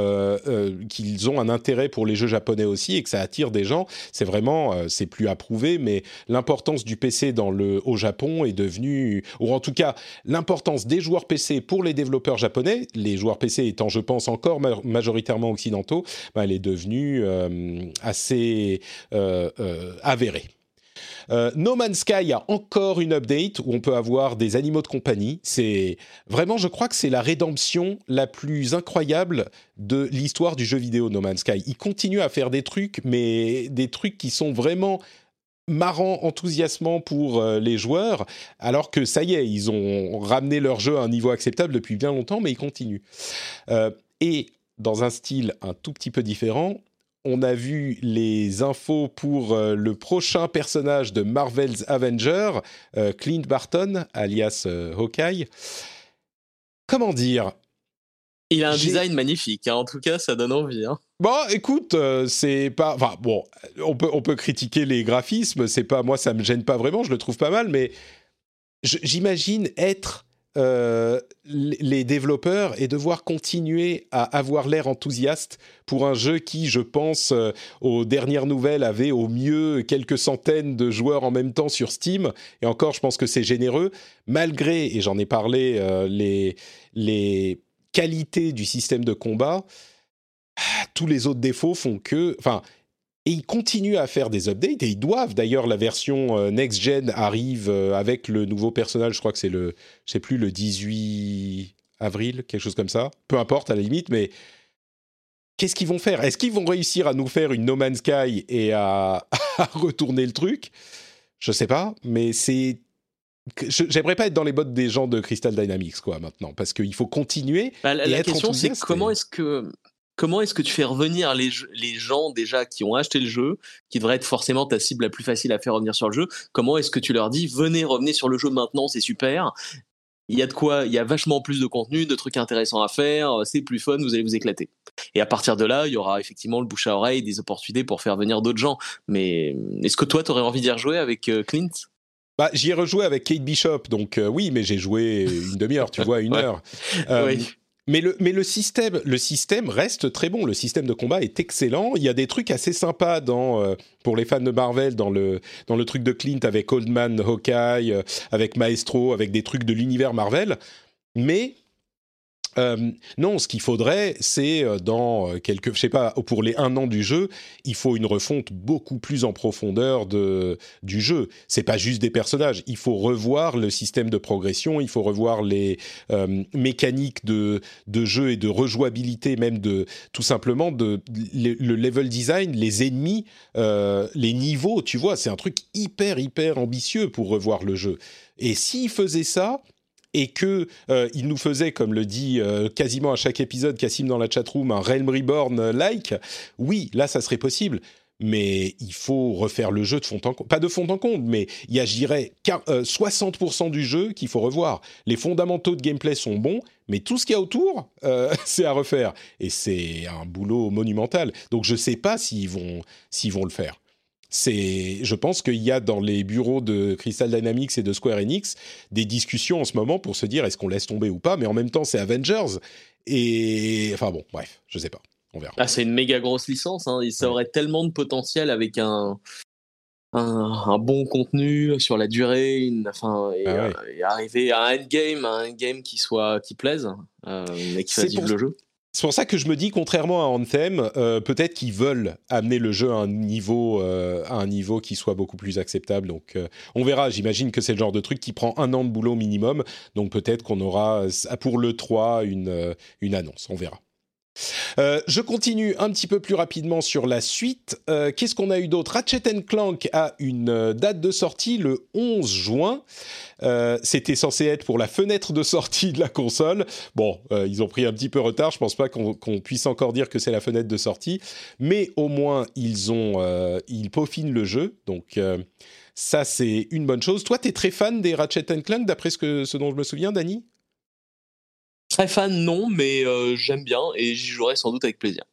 un intérêt pour les jeux japonais aussi et que ça attire des gens. C'est vraiment, c'est plus à prouver, mais l'importance du PC au Japon est devenue, ou en tout cas l'importance des joueurs PC pour les développeurs japonais, les joueurs PC étant, je pense, encore majoritairement occidentaux, elle est devenue assez avérée. No Man's Sky a encore une update où on peut avoir des animaux de compagnie. C'est vraiment, je crois que c'est la rédemption la plus incroyable de l'histoire du jeu vidéo No Man's Sky. Il continue à faire des trucs, mais des trucs qui sont vraiment marrants, enthousiasmants pour les joueurs, alors que ça y est, ils ont ramené leur jeu à un niveau acceptable depuis bien longtemps, mais ils continuent. Et dans un style un tout petit peu différent, on a vu les infos pour le prochain personnage de Marvel's Avenger, Clint Barton, alias Hawkeye. Comment dire ? Il a un design magnifique, hein. En tout cas, ça donne envie. Hein. Bon, écoute, c'est pas... Enfin, bon, on peut critiquer les graphismes, c'est pas... Moi, ça me gêne pas vraiment, je le trouve pas mal, mais j'imagine être... les développeurs et devoir continuer à avoir l'air enthousiaste pour un jeu qui, je pense, aux dernières nouvelles, avait au mieux quelques centaines de joueurs en même temps sur Steam. Et encore, je pense que c'est généreux, malgré, et j'en ai parlé, les qualités du système de combat. Tous les autres défauts font que... Enfin, et ils continuent à faire des updates, et ils doivent. D'ailleurs, la version next-gen arrive avec le nouveau personnage, je crois que c'est je sais plus, le 18 avril, quelque chose comme ça. Peu importe, à la limite, mais qu'est-ce qu'ils vont faire ? Est-ce qu'ils vont réussir à nous faire une No Man's Sky et à retourner le truc ? Je sais pas, mais j'aimerais pas être dans les bottes des gens de Crystal Dynamics, quoi, maintenant, parce qu'il faut continuer et la être question, c'est comment est-ce que tu fais revenir les gens déjà qui ont acheté le jeu, qui devrait être forcément ta cible la plus facile à faire revenir sur le jeu ? Comment est-ce que tu leur dis revenez sur le jeu maintenant, c'est super, il y a de quoi, il y a vachement plus de contenu, de trucs intéressants à faire, c'est plus fun, vous allez vous éclater. Et à partir de là, il y aura effectivement le bouche à oreille, des opportunités pour faire venir d'autres gens. Mais est-ce que toi, t'aurais envie d'y rejouer avec Clint ? Bah, j'y ai rejoué avec Kate Bishop, donc oui, mais j'ai joué une demi-heure, tu vois, une heure. Oui. Mais le système reste très bon. Le système de combat est excellent. Il y a des trucs assez sympas pour les fans de Marvel dans le truc de Clint avec Old Man Hawkeye, avec Maestro, avec des trucs de l'univers Marvel. Mais non, ce qu'il faudrait, c'est je sais pas, pour les 1 an du jeu, il faut une refonte beaucoup plus en profondeur du jeu. C'est pas juste des personnages. Il faut revoir le système de progression, il faut revoir les mécaniques de jeu et de rejouabilité, même tout simplement le level design, les ennemis, les niveaux. Tu vois, c'est un truc hyper ambitieux pour revoir le jeu. Et s'ils faisaient ça, et il nous faisait, comme le dit quasiment à chaque épisode Cassim dans la chatroom, un Realm Reborn-like, oui, là, ça serait possible. Mais il faut refaire le jeu de fond en comble. Pas de fond en comble, mais il y a, je dirais, 60% du jeu qu'il faut revoir. Les fondamentaux de gameplay sont bons, mais tout ce qu'il y a autour, c'est à refaire. Et c'est un boulot monumental. Donc, je ne sais pas s'ils vont le faire. Je pense qu'il y a dans les bureaux de Crystal Dynamics et de Square Enix des discussions en ce moment pour se dire est-ce qu'on laisse tomber ou pas, mais en même temps c'est Avengers et enfin bon, bref, je sais pas, on verra. C'est une méga grosse licence, hein. Ça aurait tellement de potentiel avec un bon contenu sur la durée, et arriver à un endgame qui plaise et qui fasse vivre le jeu. C'est pour ça que je me dis, contrairement à Anthem, peut-être qu'ils veulent amener le jeu à un niveau qui soit beaucoup plus acceptable. Donc, on verra. J'imagine que c'est le genre de truc qui prend 1 an de boulot minimum. Donc, peut-être qu'on aura pour l'E3 une annonce. On verra. Je continue un petit peu plus rapidement sur la suite. Qu'est-ce qu'on a eu d'autre ? Ratchet & Clank a une date de sortie le 11 juin. C'était censé être pour la fenêtre de sortie de la console. Bon, ils ont pris un petit peu retard. Je pense pas qu'on puisse encore dire que c'est la fenêtre de sortie. Mais au moins, ils peaufinent le jeu. Donc, ça, c'est une bonne chose. Toi, tu es très fan des Ratchet & Clank, d'après ce dont je me souviens, Dany ? Très fan, non, mais j'aime bien et j'y jouerai sans doute avec plaisir.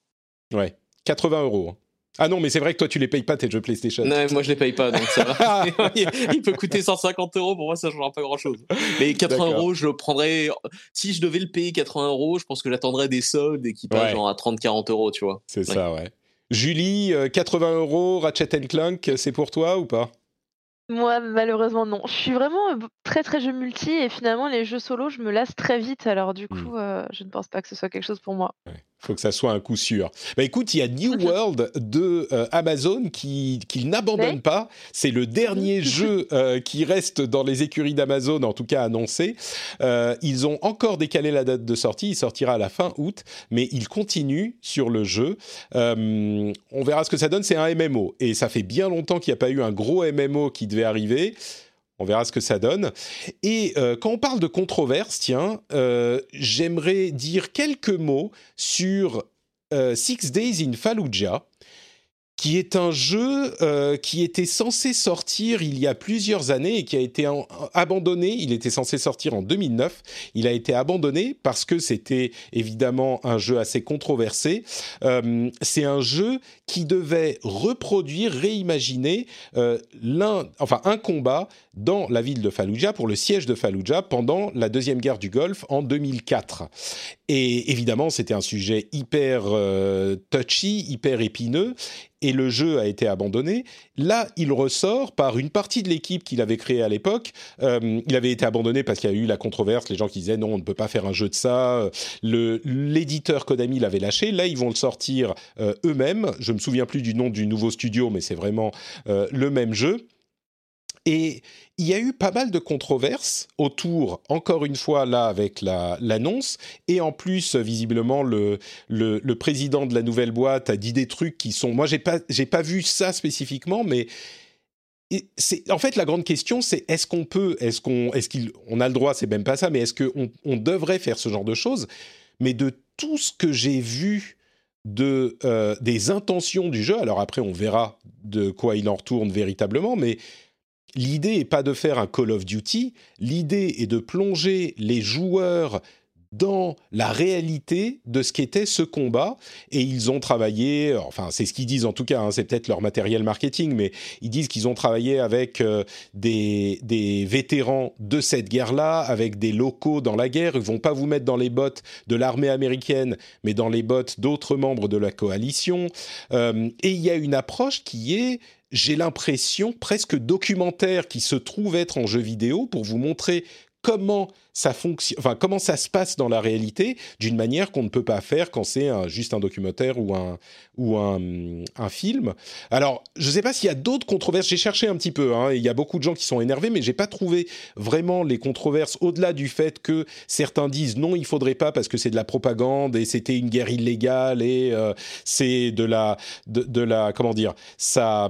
Ouais, 80 €. Ah non, mais c'est vrai que toi, tu les payes pas tes jeux PlayStation. Non, moi je les paye pas, donc ça va. Il peut coûter 150 €, pour moi ça change pas grand chose. Mais 80 D'accord. €, je le prendrais. Si je devais le payer 80 €, je pense que j'attendrais des soldes et qui passent Ouais. genre à 30-40 €, tu vois. C'est ça, ouais. Julie, 80 €, Ratchet & Clank, c'est pour toi ou pas ? Moi, malheureusement, non. Je suis vraiment, très, très jeu multi et finalement les jeux solo, je me lasse très vite alors du coup, je ne pense pas que ce soit quelque chose pour moi. Ouais. Faut que ça soit un coup sûr. Bah écoute, il y a New World de Amazon qui n'abandonne Mais pas. C'est le dernier jeu qui reste dans les écuries d'Amazon, en tout cas annoncé. Ils ont encore décalé la date de sortie. Il sortira à la fin août, mais ils continuent sur le jeu. On verra ce que ça donne. C'est un MMO et ça fait bien longtemps qu'il n'y a pas eu un gros MMO qui devait arriver. On verra ce que ça donne. Et quand on parle de controverse, tiens, j'aimerais dire quelques mots sur 6 Days in Fallujah, qui est un jeu qui était censé sortir il y a plusieurs années et qui a été abandonné. Il était censé sortir en 2009. Il a été abandonné parce que c'était évidemment un jeu assez controversé. C'est un jeu qui devait reproduire, réimaginer un combat dans la ville de Fallujah, pour le siège de Fallujah, pendant la Deuxième Guerre du Golfe en 2004. Et évidemment, c'était un sujet hyper touchy, hyper épineux, et le jeu a été abandonné. Là, il ressort par une partie de l'équipe qu'il avait créée à l'époque. Il avait été abandonné parce qu'il y a eu la controverse, les gens qui disaient non, on ne peut pas faire un jeu de ça. L'éditeur Konami l'avait lâché. Là, ils vont le sortir eux-mêmes. Je me souviens plus du nom du nouveau studio, mais c'est vraiment le même jeu. Et il y a eu pas mal de controverses autour, encore une fois, là, avec l'annonce. Et en plus, visiblement, le président de la nouvelle boîte a dit des trucs qui sont... Moi, j'ai pas vu ça spécifiquement, mais... En fait, la grande question, c'est est-ce qu'on a le droit, c'est même pas ça, mais est-ce qu'on devrait faire ce genre de choses ? Mais de tout ce que j'ai vu des intentions du jeu, alors après, on verra de quoi il en retourne véritablement, mais... L'idée n'est pas de faire un Call of Duty, l'idée est de plonger les joueurs dans la réalité de ce qu'était ce combat. Et ils ont travaillé, enfin c'est ce qu'ils disent en tout cas, hein, c'est peut-être leur matériel marketing, mais ils disent qu'ils ont travaillé avec des vétérans de cette guerre-là, avec des locaux dans la guerre. Ils ne vont pas vous mettre dans les bottes de l'armée américaine, mais dans les bottes d'autres membres de la coalition. Et il y a une approche qui est... J'ai l'impression presque documentaire qui se trouve être en jeu vidéo pour vous montrer comment ça fonctionne, enfin comment ça se passe dans la réalité d'une manière qu'on ne peut pas faire quand c'est juste un documentaire ou un film. Alors, je ne sais pas s'il y a d'autres controverses. J'ai cherché un petit peu. Il y a beaucoup de gens qui sont énervés, mais j'ai pas trouvé vraiment les controverses au-delà du fait que certains disent non, il faudrait pas parce que c'est de la propagande et c'était une guerre illégale et c'est de la comment dire ça.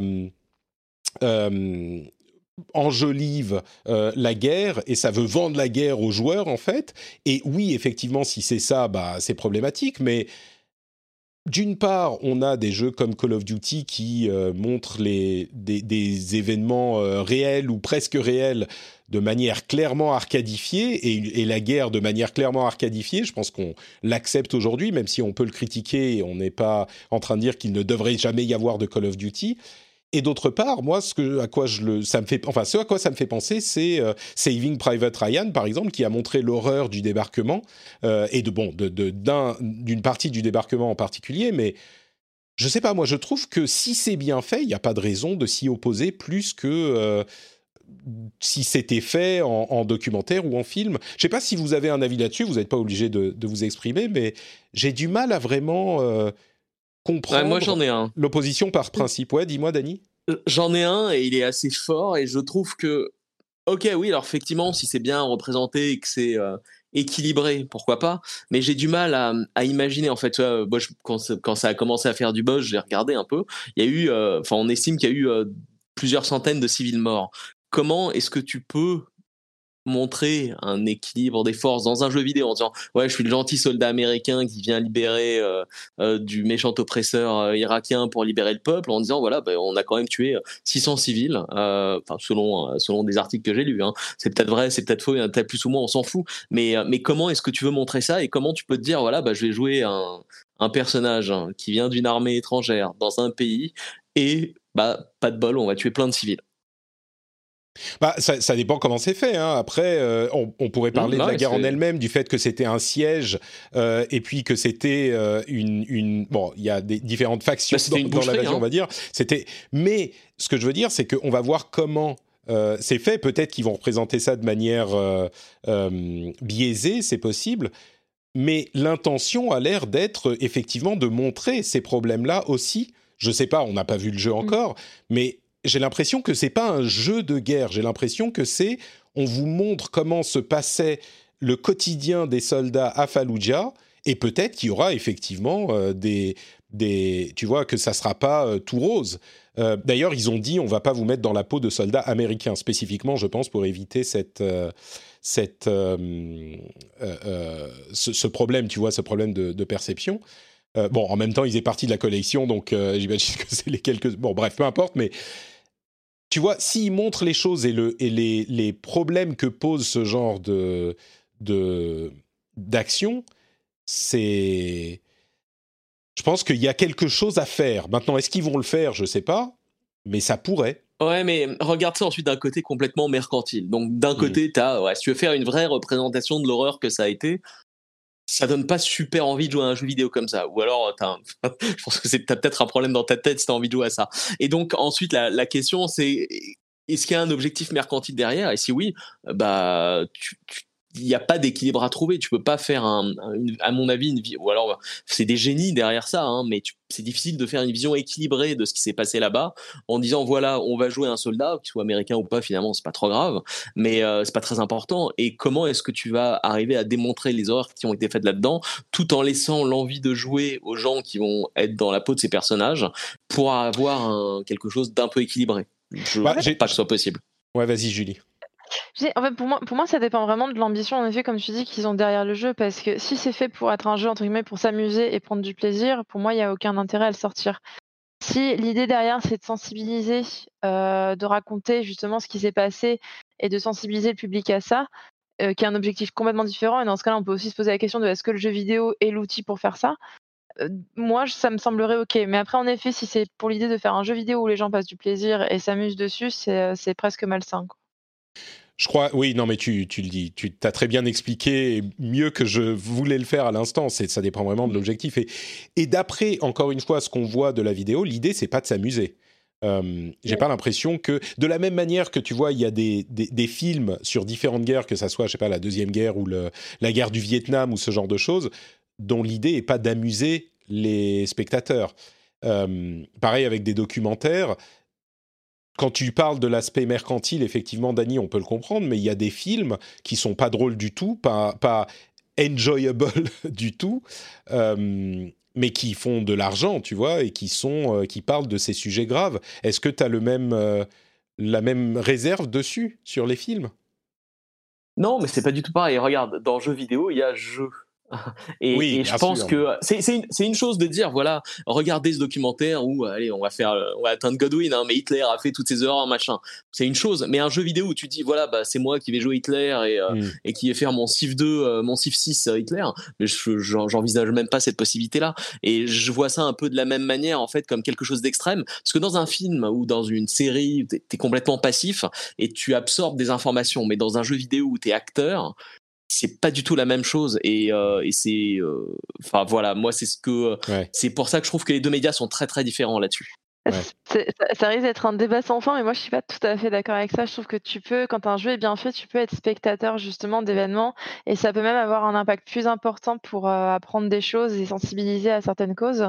Enjolive la guerre et ça veut vendre la guerre aux joueurs en fait. Et oui, effectivement, si c'est ça, bah c'est problématique. Mais d'une part, on a des jeux comme Call of Duty qui montrent des événements réels ou presque réels de manière clairement arcadifiée et la guerre de manière clairement arcadifiée. Je pense qu'on l'accepte aujourd'hui, même si on peut le critiquer et on n'est pas en train de dire qu'il ne devrait jamais y avoir de Call of Duty. Et d'autre part, moi, ce à quoi ça me fait penser, c'est Saving Private Ryan, par exemple, qui a montré l'horreur du débarquement et d'une partie du débarquement en particulier. Mais je sais pas, moi, je trouve que si c'est bien fait, il n'y a pas de raison de s'y opposer plus que si c'était fait en documentaire ou en film. Je sais pas si vous avez un avis là-dessus. Vous n'êtes pas obligé de vous exprimer, mais j'ai du mal à vraiment comprendre moi, j'en ai un. l'opposition par principe. Ouais, dis-moi, Dany. J'en ai un et il est assez fort et je trouve que, ok, oui, alors effectivement, si c'est bien représenté et que c'est équilibré, pourquoi pas, mais j'ai du mal à imaginer, en fait, moi, quand ça a commencé à faire du buzz, j'ai regardé un peu, il y a eu, on estime qu'il y a eu plusieurs centaines de civils morts. Comment est-ce que tu peux montrer un équilibre des forces dans un jeu vidéo en disant ouais, je suis le gentil soldat américain qui vient libérer du méchant oppresseur irakien pour libérer le peuple, en disant voilà, on a quand même tué 600 civils, selon des articles que j'ai lus, hein. C'est peut-être vrai, c'est peut-être faux, il y en a peut-être plus ou moins, on s'en fout, mais comment est-ce que tu veux montrer ça et comment tu peux te dire voilà, je vais jouer un personnage qui vient d'une armée étrangère dans un pays et pas de bol, on va tuer plein de civils. Ça dépend comment c'est fait. Hein. Après, on pourrait parler de la guerre en elle-même, du fait que c'était un siège, et puis que c'était bon, il y a des différentes factions dans l'invasion, on va dire. Mais ce que je veux dire, c'est qu'on va voir comment c'est fait. Peut-être qu'ils vont représenter ça de manière biaisée, c'est possible. Mais l'intention a l'air d'être effectivement de montrer ces problèmes-là aussi. Je sais pas, on n'a pas vu le jeu encore, mais j'ai l'impression que c'est pas un jeu de guerre. J'ai l'impression que on vous montre comment se passait le quotidien des soldats à Fallujah, et peut-être qu'il y aura effectivement tu vois, que ça sera pas tout rose. D'ailleurs, ils ont dit, on va pas vous mettre dans la peau de soldats américains spécifiquement, je pense, pour éviter ce problème, tu vois, ce problème de perception. Bon, en même temps, ils est parti de la collection, donc j'imagine que c'est les quelques... Bon, bref, peu importe, mais tu vois, s'ils montrent les choses et les problèmes que pose ce genre d'action, c'est... Je pense qu'il y a quelque chose à faire. Maintenant, est-ce qu'ils vont le faire ? Je ne sais pas, mais ça pourrait. Ouais, mais regarde ça ensuite d'un côté complètement mercantile. Donc, d'un côté, si tu veux faire une vraie représentation de l'horreur que ça a été, ça donne pas super envie de jouer à un jeu vidéo comme ça. Ou alors, je pense que t'as peut-être un problème dans ta tête si t'as envie de jouer à ça. Et donc, ensuite, la question, c'est est-ce qu'il y a un objectif mercantile derrière ? Et si oui, il n'y a pas d'équilibre à trouver. Tu peux pas faire à mon avis, ou alors c'est des génies derrière ça, mais c'est difficile de faire une vision équilibrée de ce qui s'est passé là-bas en disant voilà, on va jouer un soldat, qu'il soit américain ou pas, finalement, c'est pas trop grave, mais c'est pas très important. Et comment est-ce que tu vas arriver à démontrer les horreurs qui ont été faites là-dedans, tout en laissant l'envie de jouer aux gens qui vont être dans la peau de ces personnages pour avoir quelque chose d'un peu équilibré. Je ne pense pas que ce soit possible. Ouais, vas-y, Julie. En fait, pour moi, ça dépend vraiment de l'ambition, en effet, comme tu dis, qu'ils ont derrière le jeu, parce que si c'est fait pour être un jeu, entre guillemets, pour s'amuser et prendre du plaisir, pour moi, il n'y a aucun intérêt à le sortir. Si l'idée derrière, c'est de sensibiliser, de raconter justement ce qui s'est passé et de sensibiliser le public à ça, qui est un objectif complètement différent, et dans ce cas-là, on peut aussi se poser la question de est-ce que le jeu vidéo est l'outil pour faire ça ? Moi, ça me semblerait ok. Mais après, en effet, si c'est pour l'idée de faire un jeu vidéo où les gens passent du plaisir et s'amusent dessus, c'est presque malsain, quoi. Je crois, oui, non, mais tu le dis, tu t'as très bien expliqué, mieux que je voulais le faire à l'instant. Ça dépend vraiment de l'objectif. Et d'après, encore une fois, ce qu'on voit de la vidéo, l'idée, c'est pas de s'amuser. J'ai pas l'impression que, de la même manière que tu vois, il y a des films sur différentes guerres, que ça soit, je sais pas, la Deuxième Guerre ou la guerre du Vietnam ou ce genre de choses, dont l'idée est pas d'amuser les spectateurs. Pareil avec des documentaires. Quand tu parles de l'aspect mercantile, effectivement, Dany, on peut le comprendre, mais il y a des films qui sont pas drôles du tout, pas enjoyable du tout, mais qui font de l'argent, tu vois, et qui parlent de ces sujets graves. Est-ce que tu as la même réserve dessus, sur les films ? Non, mais c'est pas du tout pareil. Regarde, dans jeux vidéo, il y a jeu. Et je pense que c'est une chose de dire voilà, regardez ce documentaire où allez on va atteindre Godwin, mais Hitler a fait toutes ces horreurs, machin, c'est une chose. Mais un jeu vidéo où tu dis voilà, c'est moi qui vais jouer Hitler et qui vais faire mon Civ 2 mon Civ 6 Hitler, mais j'envisage même pas cette possibilité là. Et je vois ça un peu de la même manière, en fait, comme quelque chose d'extrême, parce que dans un film ou dans une série t'es complètement passif et tu absorbes des informations, mais dans un jeu vidéo où t'es acteur, c'est pas du tout la même chose. Et c'est enfin voilà, moi c'est pour ça que je trouve que les deux médias sont très très différents là-dessus. Ouais. Ça risque d'être un débat sans fin, mais moi je suis pas tout à fait d'accord avec ça. Je trouve que quand un jeu est bien fait, tu peux être spectateur justement d'événements, et ça peut même avoir un impact plus important pour apprendre des choses et sensibiliser à certaines causes.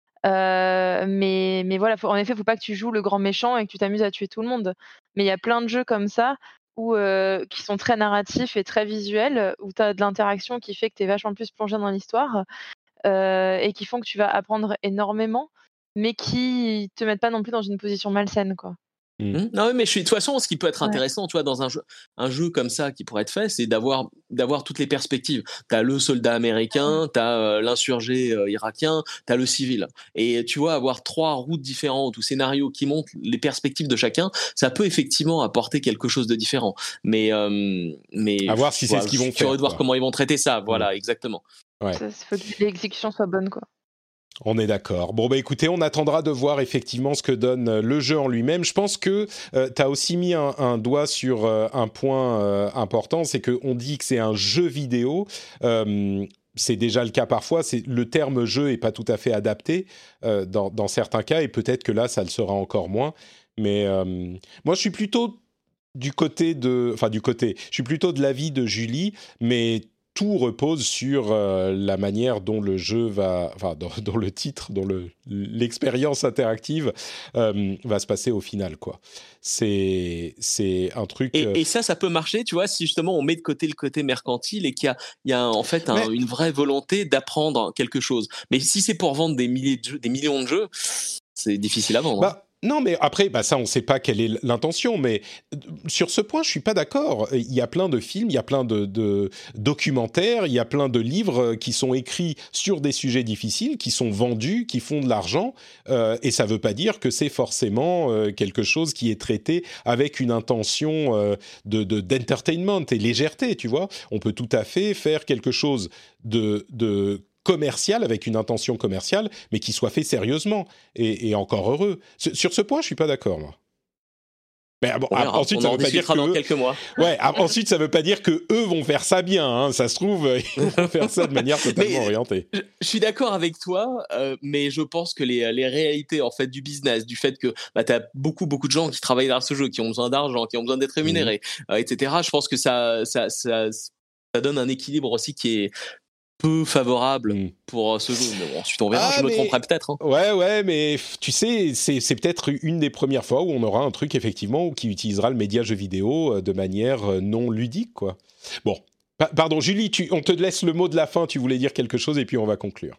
Mais voilà, en effet, faut pas que tu joues le grand méchant et que tu t'amuses à tuer tout le monde. Mais il y a plein de jeux comme ça qui sont très narratifs et très visuels, où tu as de l'interaction qui fait que tu es vachement plus plongé dans l'histoire, et qui font que tu vas apprendre énormément, mais qui te mettent pas non plus dans une position malsaine, quoi. Non, mais de toute façon, ce qui peut être intéressant, tu vois, dans un jeu comme ça qui pourrait être fait, c'est d'avoir toutes les perspectives. T'as le soldat américain, t'as l'insurgé irakien, t'as le civil. Et tu vois, avoir 3 routes différentes ou scénarios qui montrent les perspectives de chacun, ça peut effectivement apporter quelque chose de différent. Mais à voir si c'est ce qu'ils vont faire. Tu vas voir comment ils vont traiter ça. Voilà, exactement. Ouais. Il faut que l'exécution soit bonne, quoi. On est d'accord. Bon, écoutez, on attendra de voir effectivement ce que donne le jeu en lui-même. Je pense que tu as aussi mis un doigt sur un point important, c'est qu'on dit que c'est un jeu vidéo. C'est déjà le cas parfois. Le terme jeu n'est pas tout à fait adapté dans certains cas, et peut-être que là, ça le sera encore moins. Mais moi, je suis plutôt je suis plutôt de l'avis de Julie, mais tout repose sur la manière dont le jeu dont le titre, dont l'expérience interactive va se passer au final, quoi. C'est un truc. Et ça peut marcher, tu vois, si justement on met de côté le côté mercantile et qu'il y a en fait une vraie volonté d'apprendre quelque chose. Mais si c'est pour vendre des millions de jeux, c'est difficile à vendre. Non, mais après, ça, on ne sait pas quelle est l'intention, mais sur ce point, je ne suis pas d'accord. Il y a plein de films, il y a plein de documentaires, il y a plein de livres qui sont écrits sur des sujets difficiles, qui sont vendus, qui font de l'argent, et ça ne veut pas dire que c'est forcément quelque chose qui est traité avec une intention d'entertainment et légèreté, tu vois. On peut tout à fait faire quelque chose de commercial, avec une intention commerciale, mais qui soit fait sérieusement, et encore heureux. Sur ce point, je suis pas d'accord, moi. Mais ensuite, ça veut pas dire que dans quelques mois. Ouais, ensuite, ça veut pas dire que eux vont faire ça bien. Hein. Ça se trouve, ils vont faire ça de manière totalement orientée. Je suis d'accord avec toi, mais je pense que les réalités en fait du business, du fait que t'as beaucoup de gens qui travaillent dans ce jeu, qui ont besoin d'argent, qui ont besoin d'être rémunérés, etc. Je pense que ça donne un équilibre aussi qui est peu favorable pour ce jeu. Mais ensuite, on verra, je me tromperai peut-être. Hein. Ouais, mais tu sais, c'est peut-être une des premières fois où on aura un truc, effectivement, qui utilisera le média jeu vidéo de manière non ludique, quoi. Bon, pardon, Julie, on te laisse le mot de la fin, tu voulais dire quelque chose, et puis on va conclure.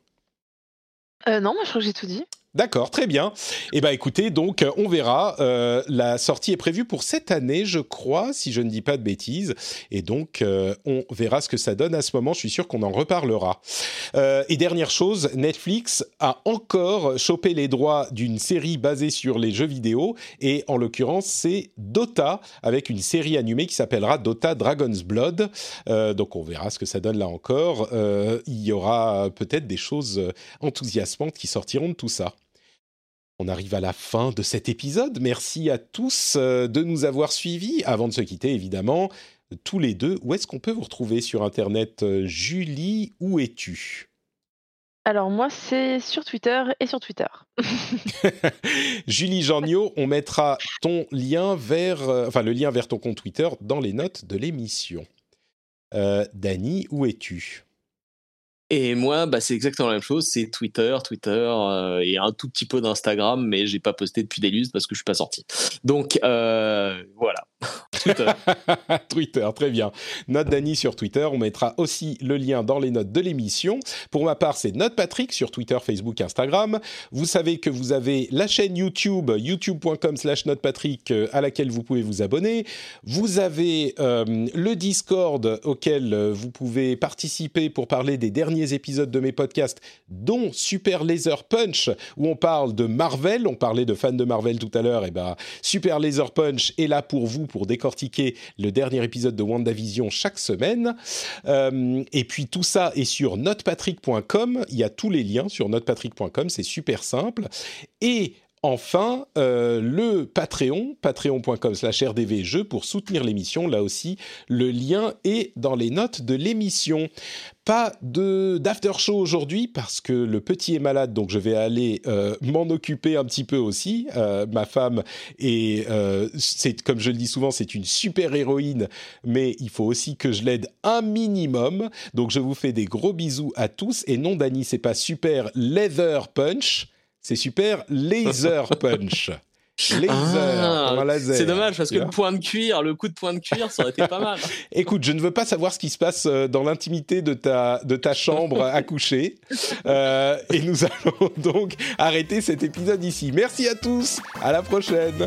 Non, moi je crois que j'ai tout dit. D'accord, très bien. Eh bien, écoutez, donc, on verra. La sortie est prévue pour cette année, je crois, si je ne dis pas de bêtises. Et donc, on verra ce que ça donne à ce moment. Je suis sûr qu'on en reparlera. Et dernière chose, Netflix a encore chopé les droits d'une série basée sur les jeux vidéo. Et en l'occurrence, c'est Dota, avec une série animée qui s'appellera Dota Dragon's Blood. Donc, on verra ce que ça donne là encore. Il y aura peut-être des choses enthousiasmantes qui sortiront de tout ça. On arrive à la fin de cet épisode. Merci à tous de nous avoir suivis. Avant de se quitter, évidemment, tous les deux, où est-ce qu'on peut vous retrouver sur Internet ? Julie, où es-tu ? Alors moi, c'est sur Twitter et sur Twitter. Julie Jorniot, on mettra ton lien le lien vers ton compte Twitter dans les notes de l'émission. Dany, où es-tu ? Et moi, c'est exactement la même chose, c'est Twitter et un tout petit peu d'Instagram, mais j'ai pas posté depuis des lustres parce que je suis pas sorti. Donc voilà, Twitter. Twitter, très bien. Note Dany sur Twitter, on mettra aussi le lien dans les notes de l'émission. Pour ma part, c'est Note Patrick sur Twitter, Facebook, Instagram. Vous savez que vous avez la chaîne YouTube, youtube.com/NotePatrick, à laquelle vous pouvez vous abonner. Vous avez le Discord auquel vous pouvez participer pour parler des derniers épisodes de mes podcasts, dont Super Laser Punch, où on parle de Marvel. On parlait de fans de Marvel tout à l'heure. Et Super Laser Punch est là pour vous, pour décortiquer le dernier épisode de WandaVision chaque semaine. Et puis tout ça est sur notepatrick.com. Il y a tous les liens sur notepatrick.com. C'est super simple. Et enfin, le Patreon, patreon.com/rdvjeux pour soutenir l'émission. Là aussi, le lien est dans les notes de l'émission. Pas d'after show aujourd'hui parce que le petit est malade, donc je vais aller m'en occuper un petit peu aussi. Ma femme c'est comme je le dis souvent, c'est une super héroïne, mais il faut aussi que je l'aide un minimum. Donc je vous fais des gros bisous à tous. Et non, Dany, c'est pas Super Leather Punch. C'est Super Laser Punch. Laser. C'est dommage parce que le coup de poing de cuir, ça aurait été pas mal. Écoute, je ne veux pas savoir ce qui se passe dans l'intimité de ta chambre à coucher. Et nous allons donc arrêter cet épisode ici. Merci à tous. À la prochaine.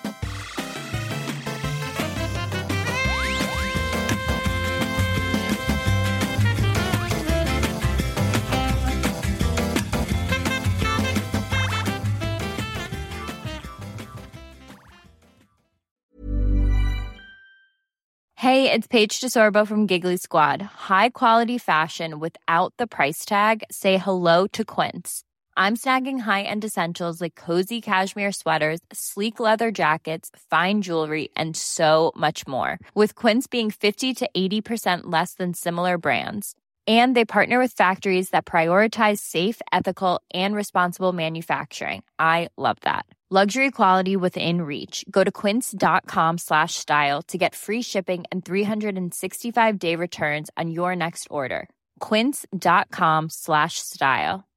Hey, it's Paige DeSorbo from Giggly Squad. High quality fashion without the price tag. Say hello to Quince. I'm snagging high-end essentials like cozy cashmere sweaters, sleek leather jackets, fine jewelry, and so much more. With Quince being 50 to 80% less than similar brands. And they partner with factories that prioritize safe, ethical, and responsible manufacturing. I love that. Luxury quality within reach. Go to quince.com/style to get free shipping and 365-day returns on your next order. Quince.com/style.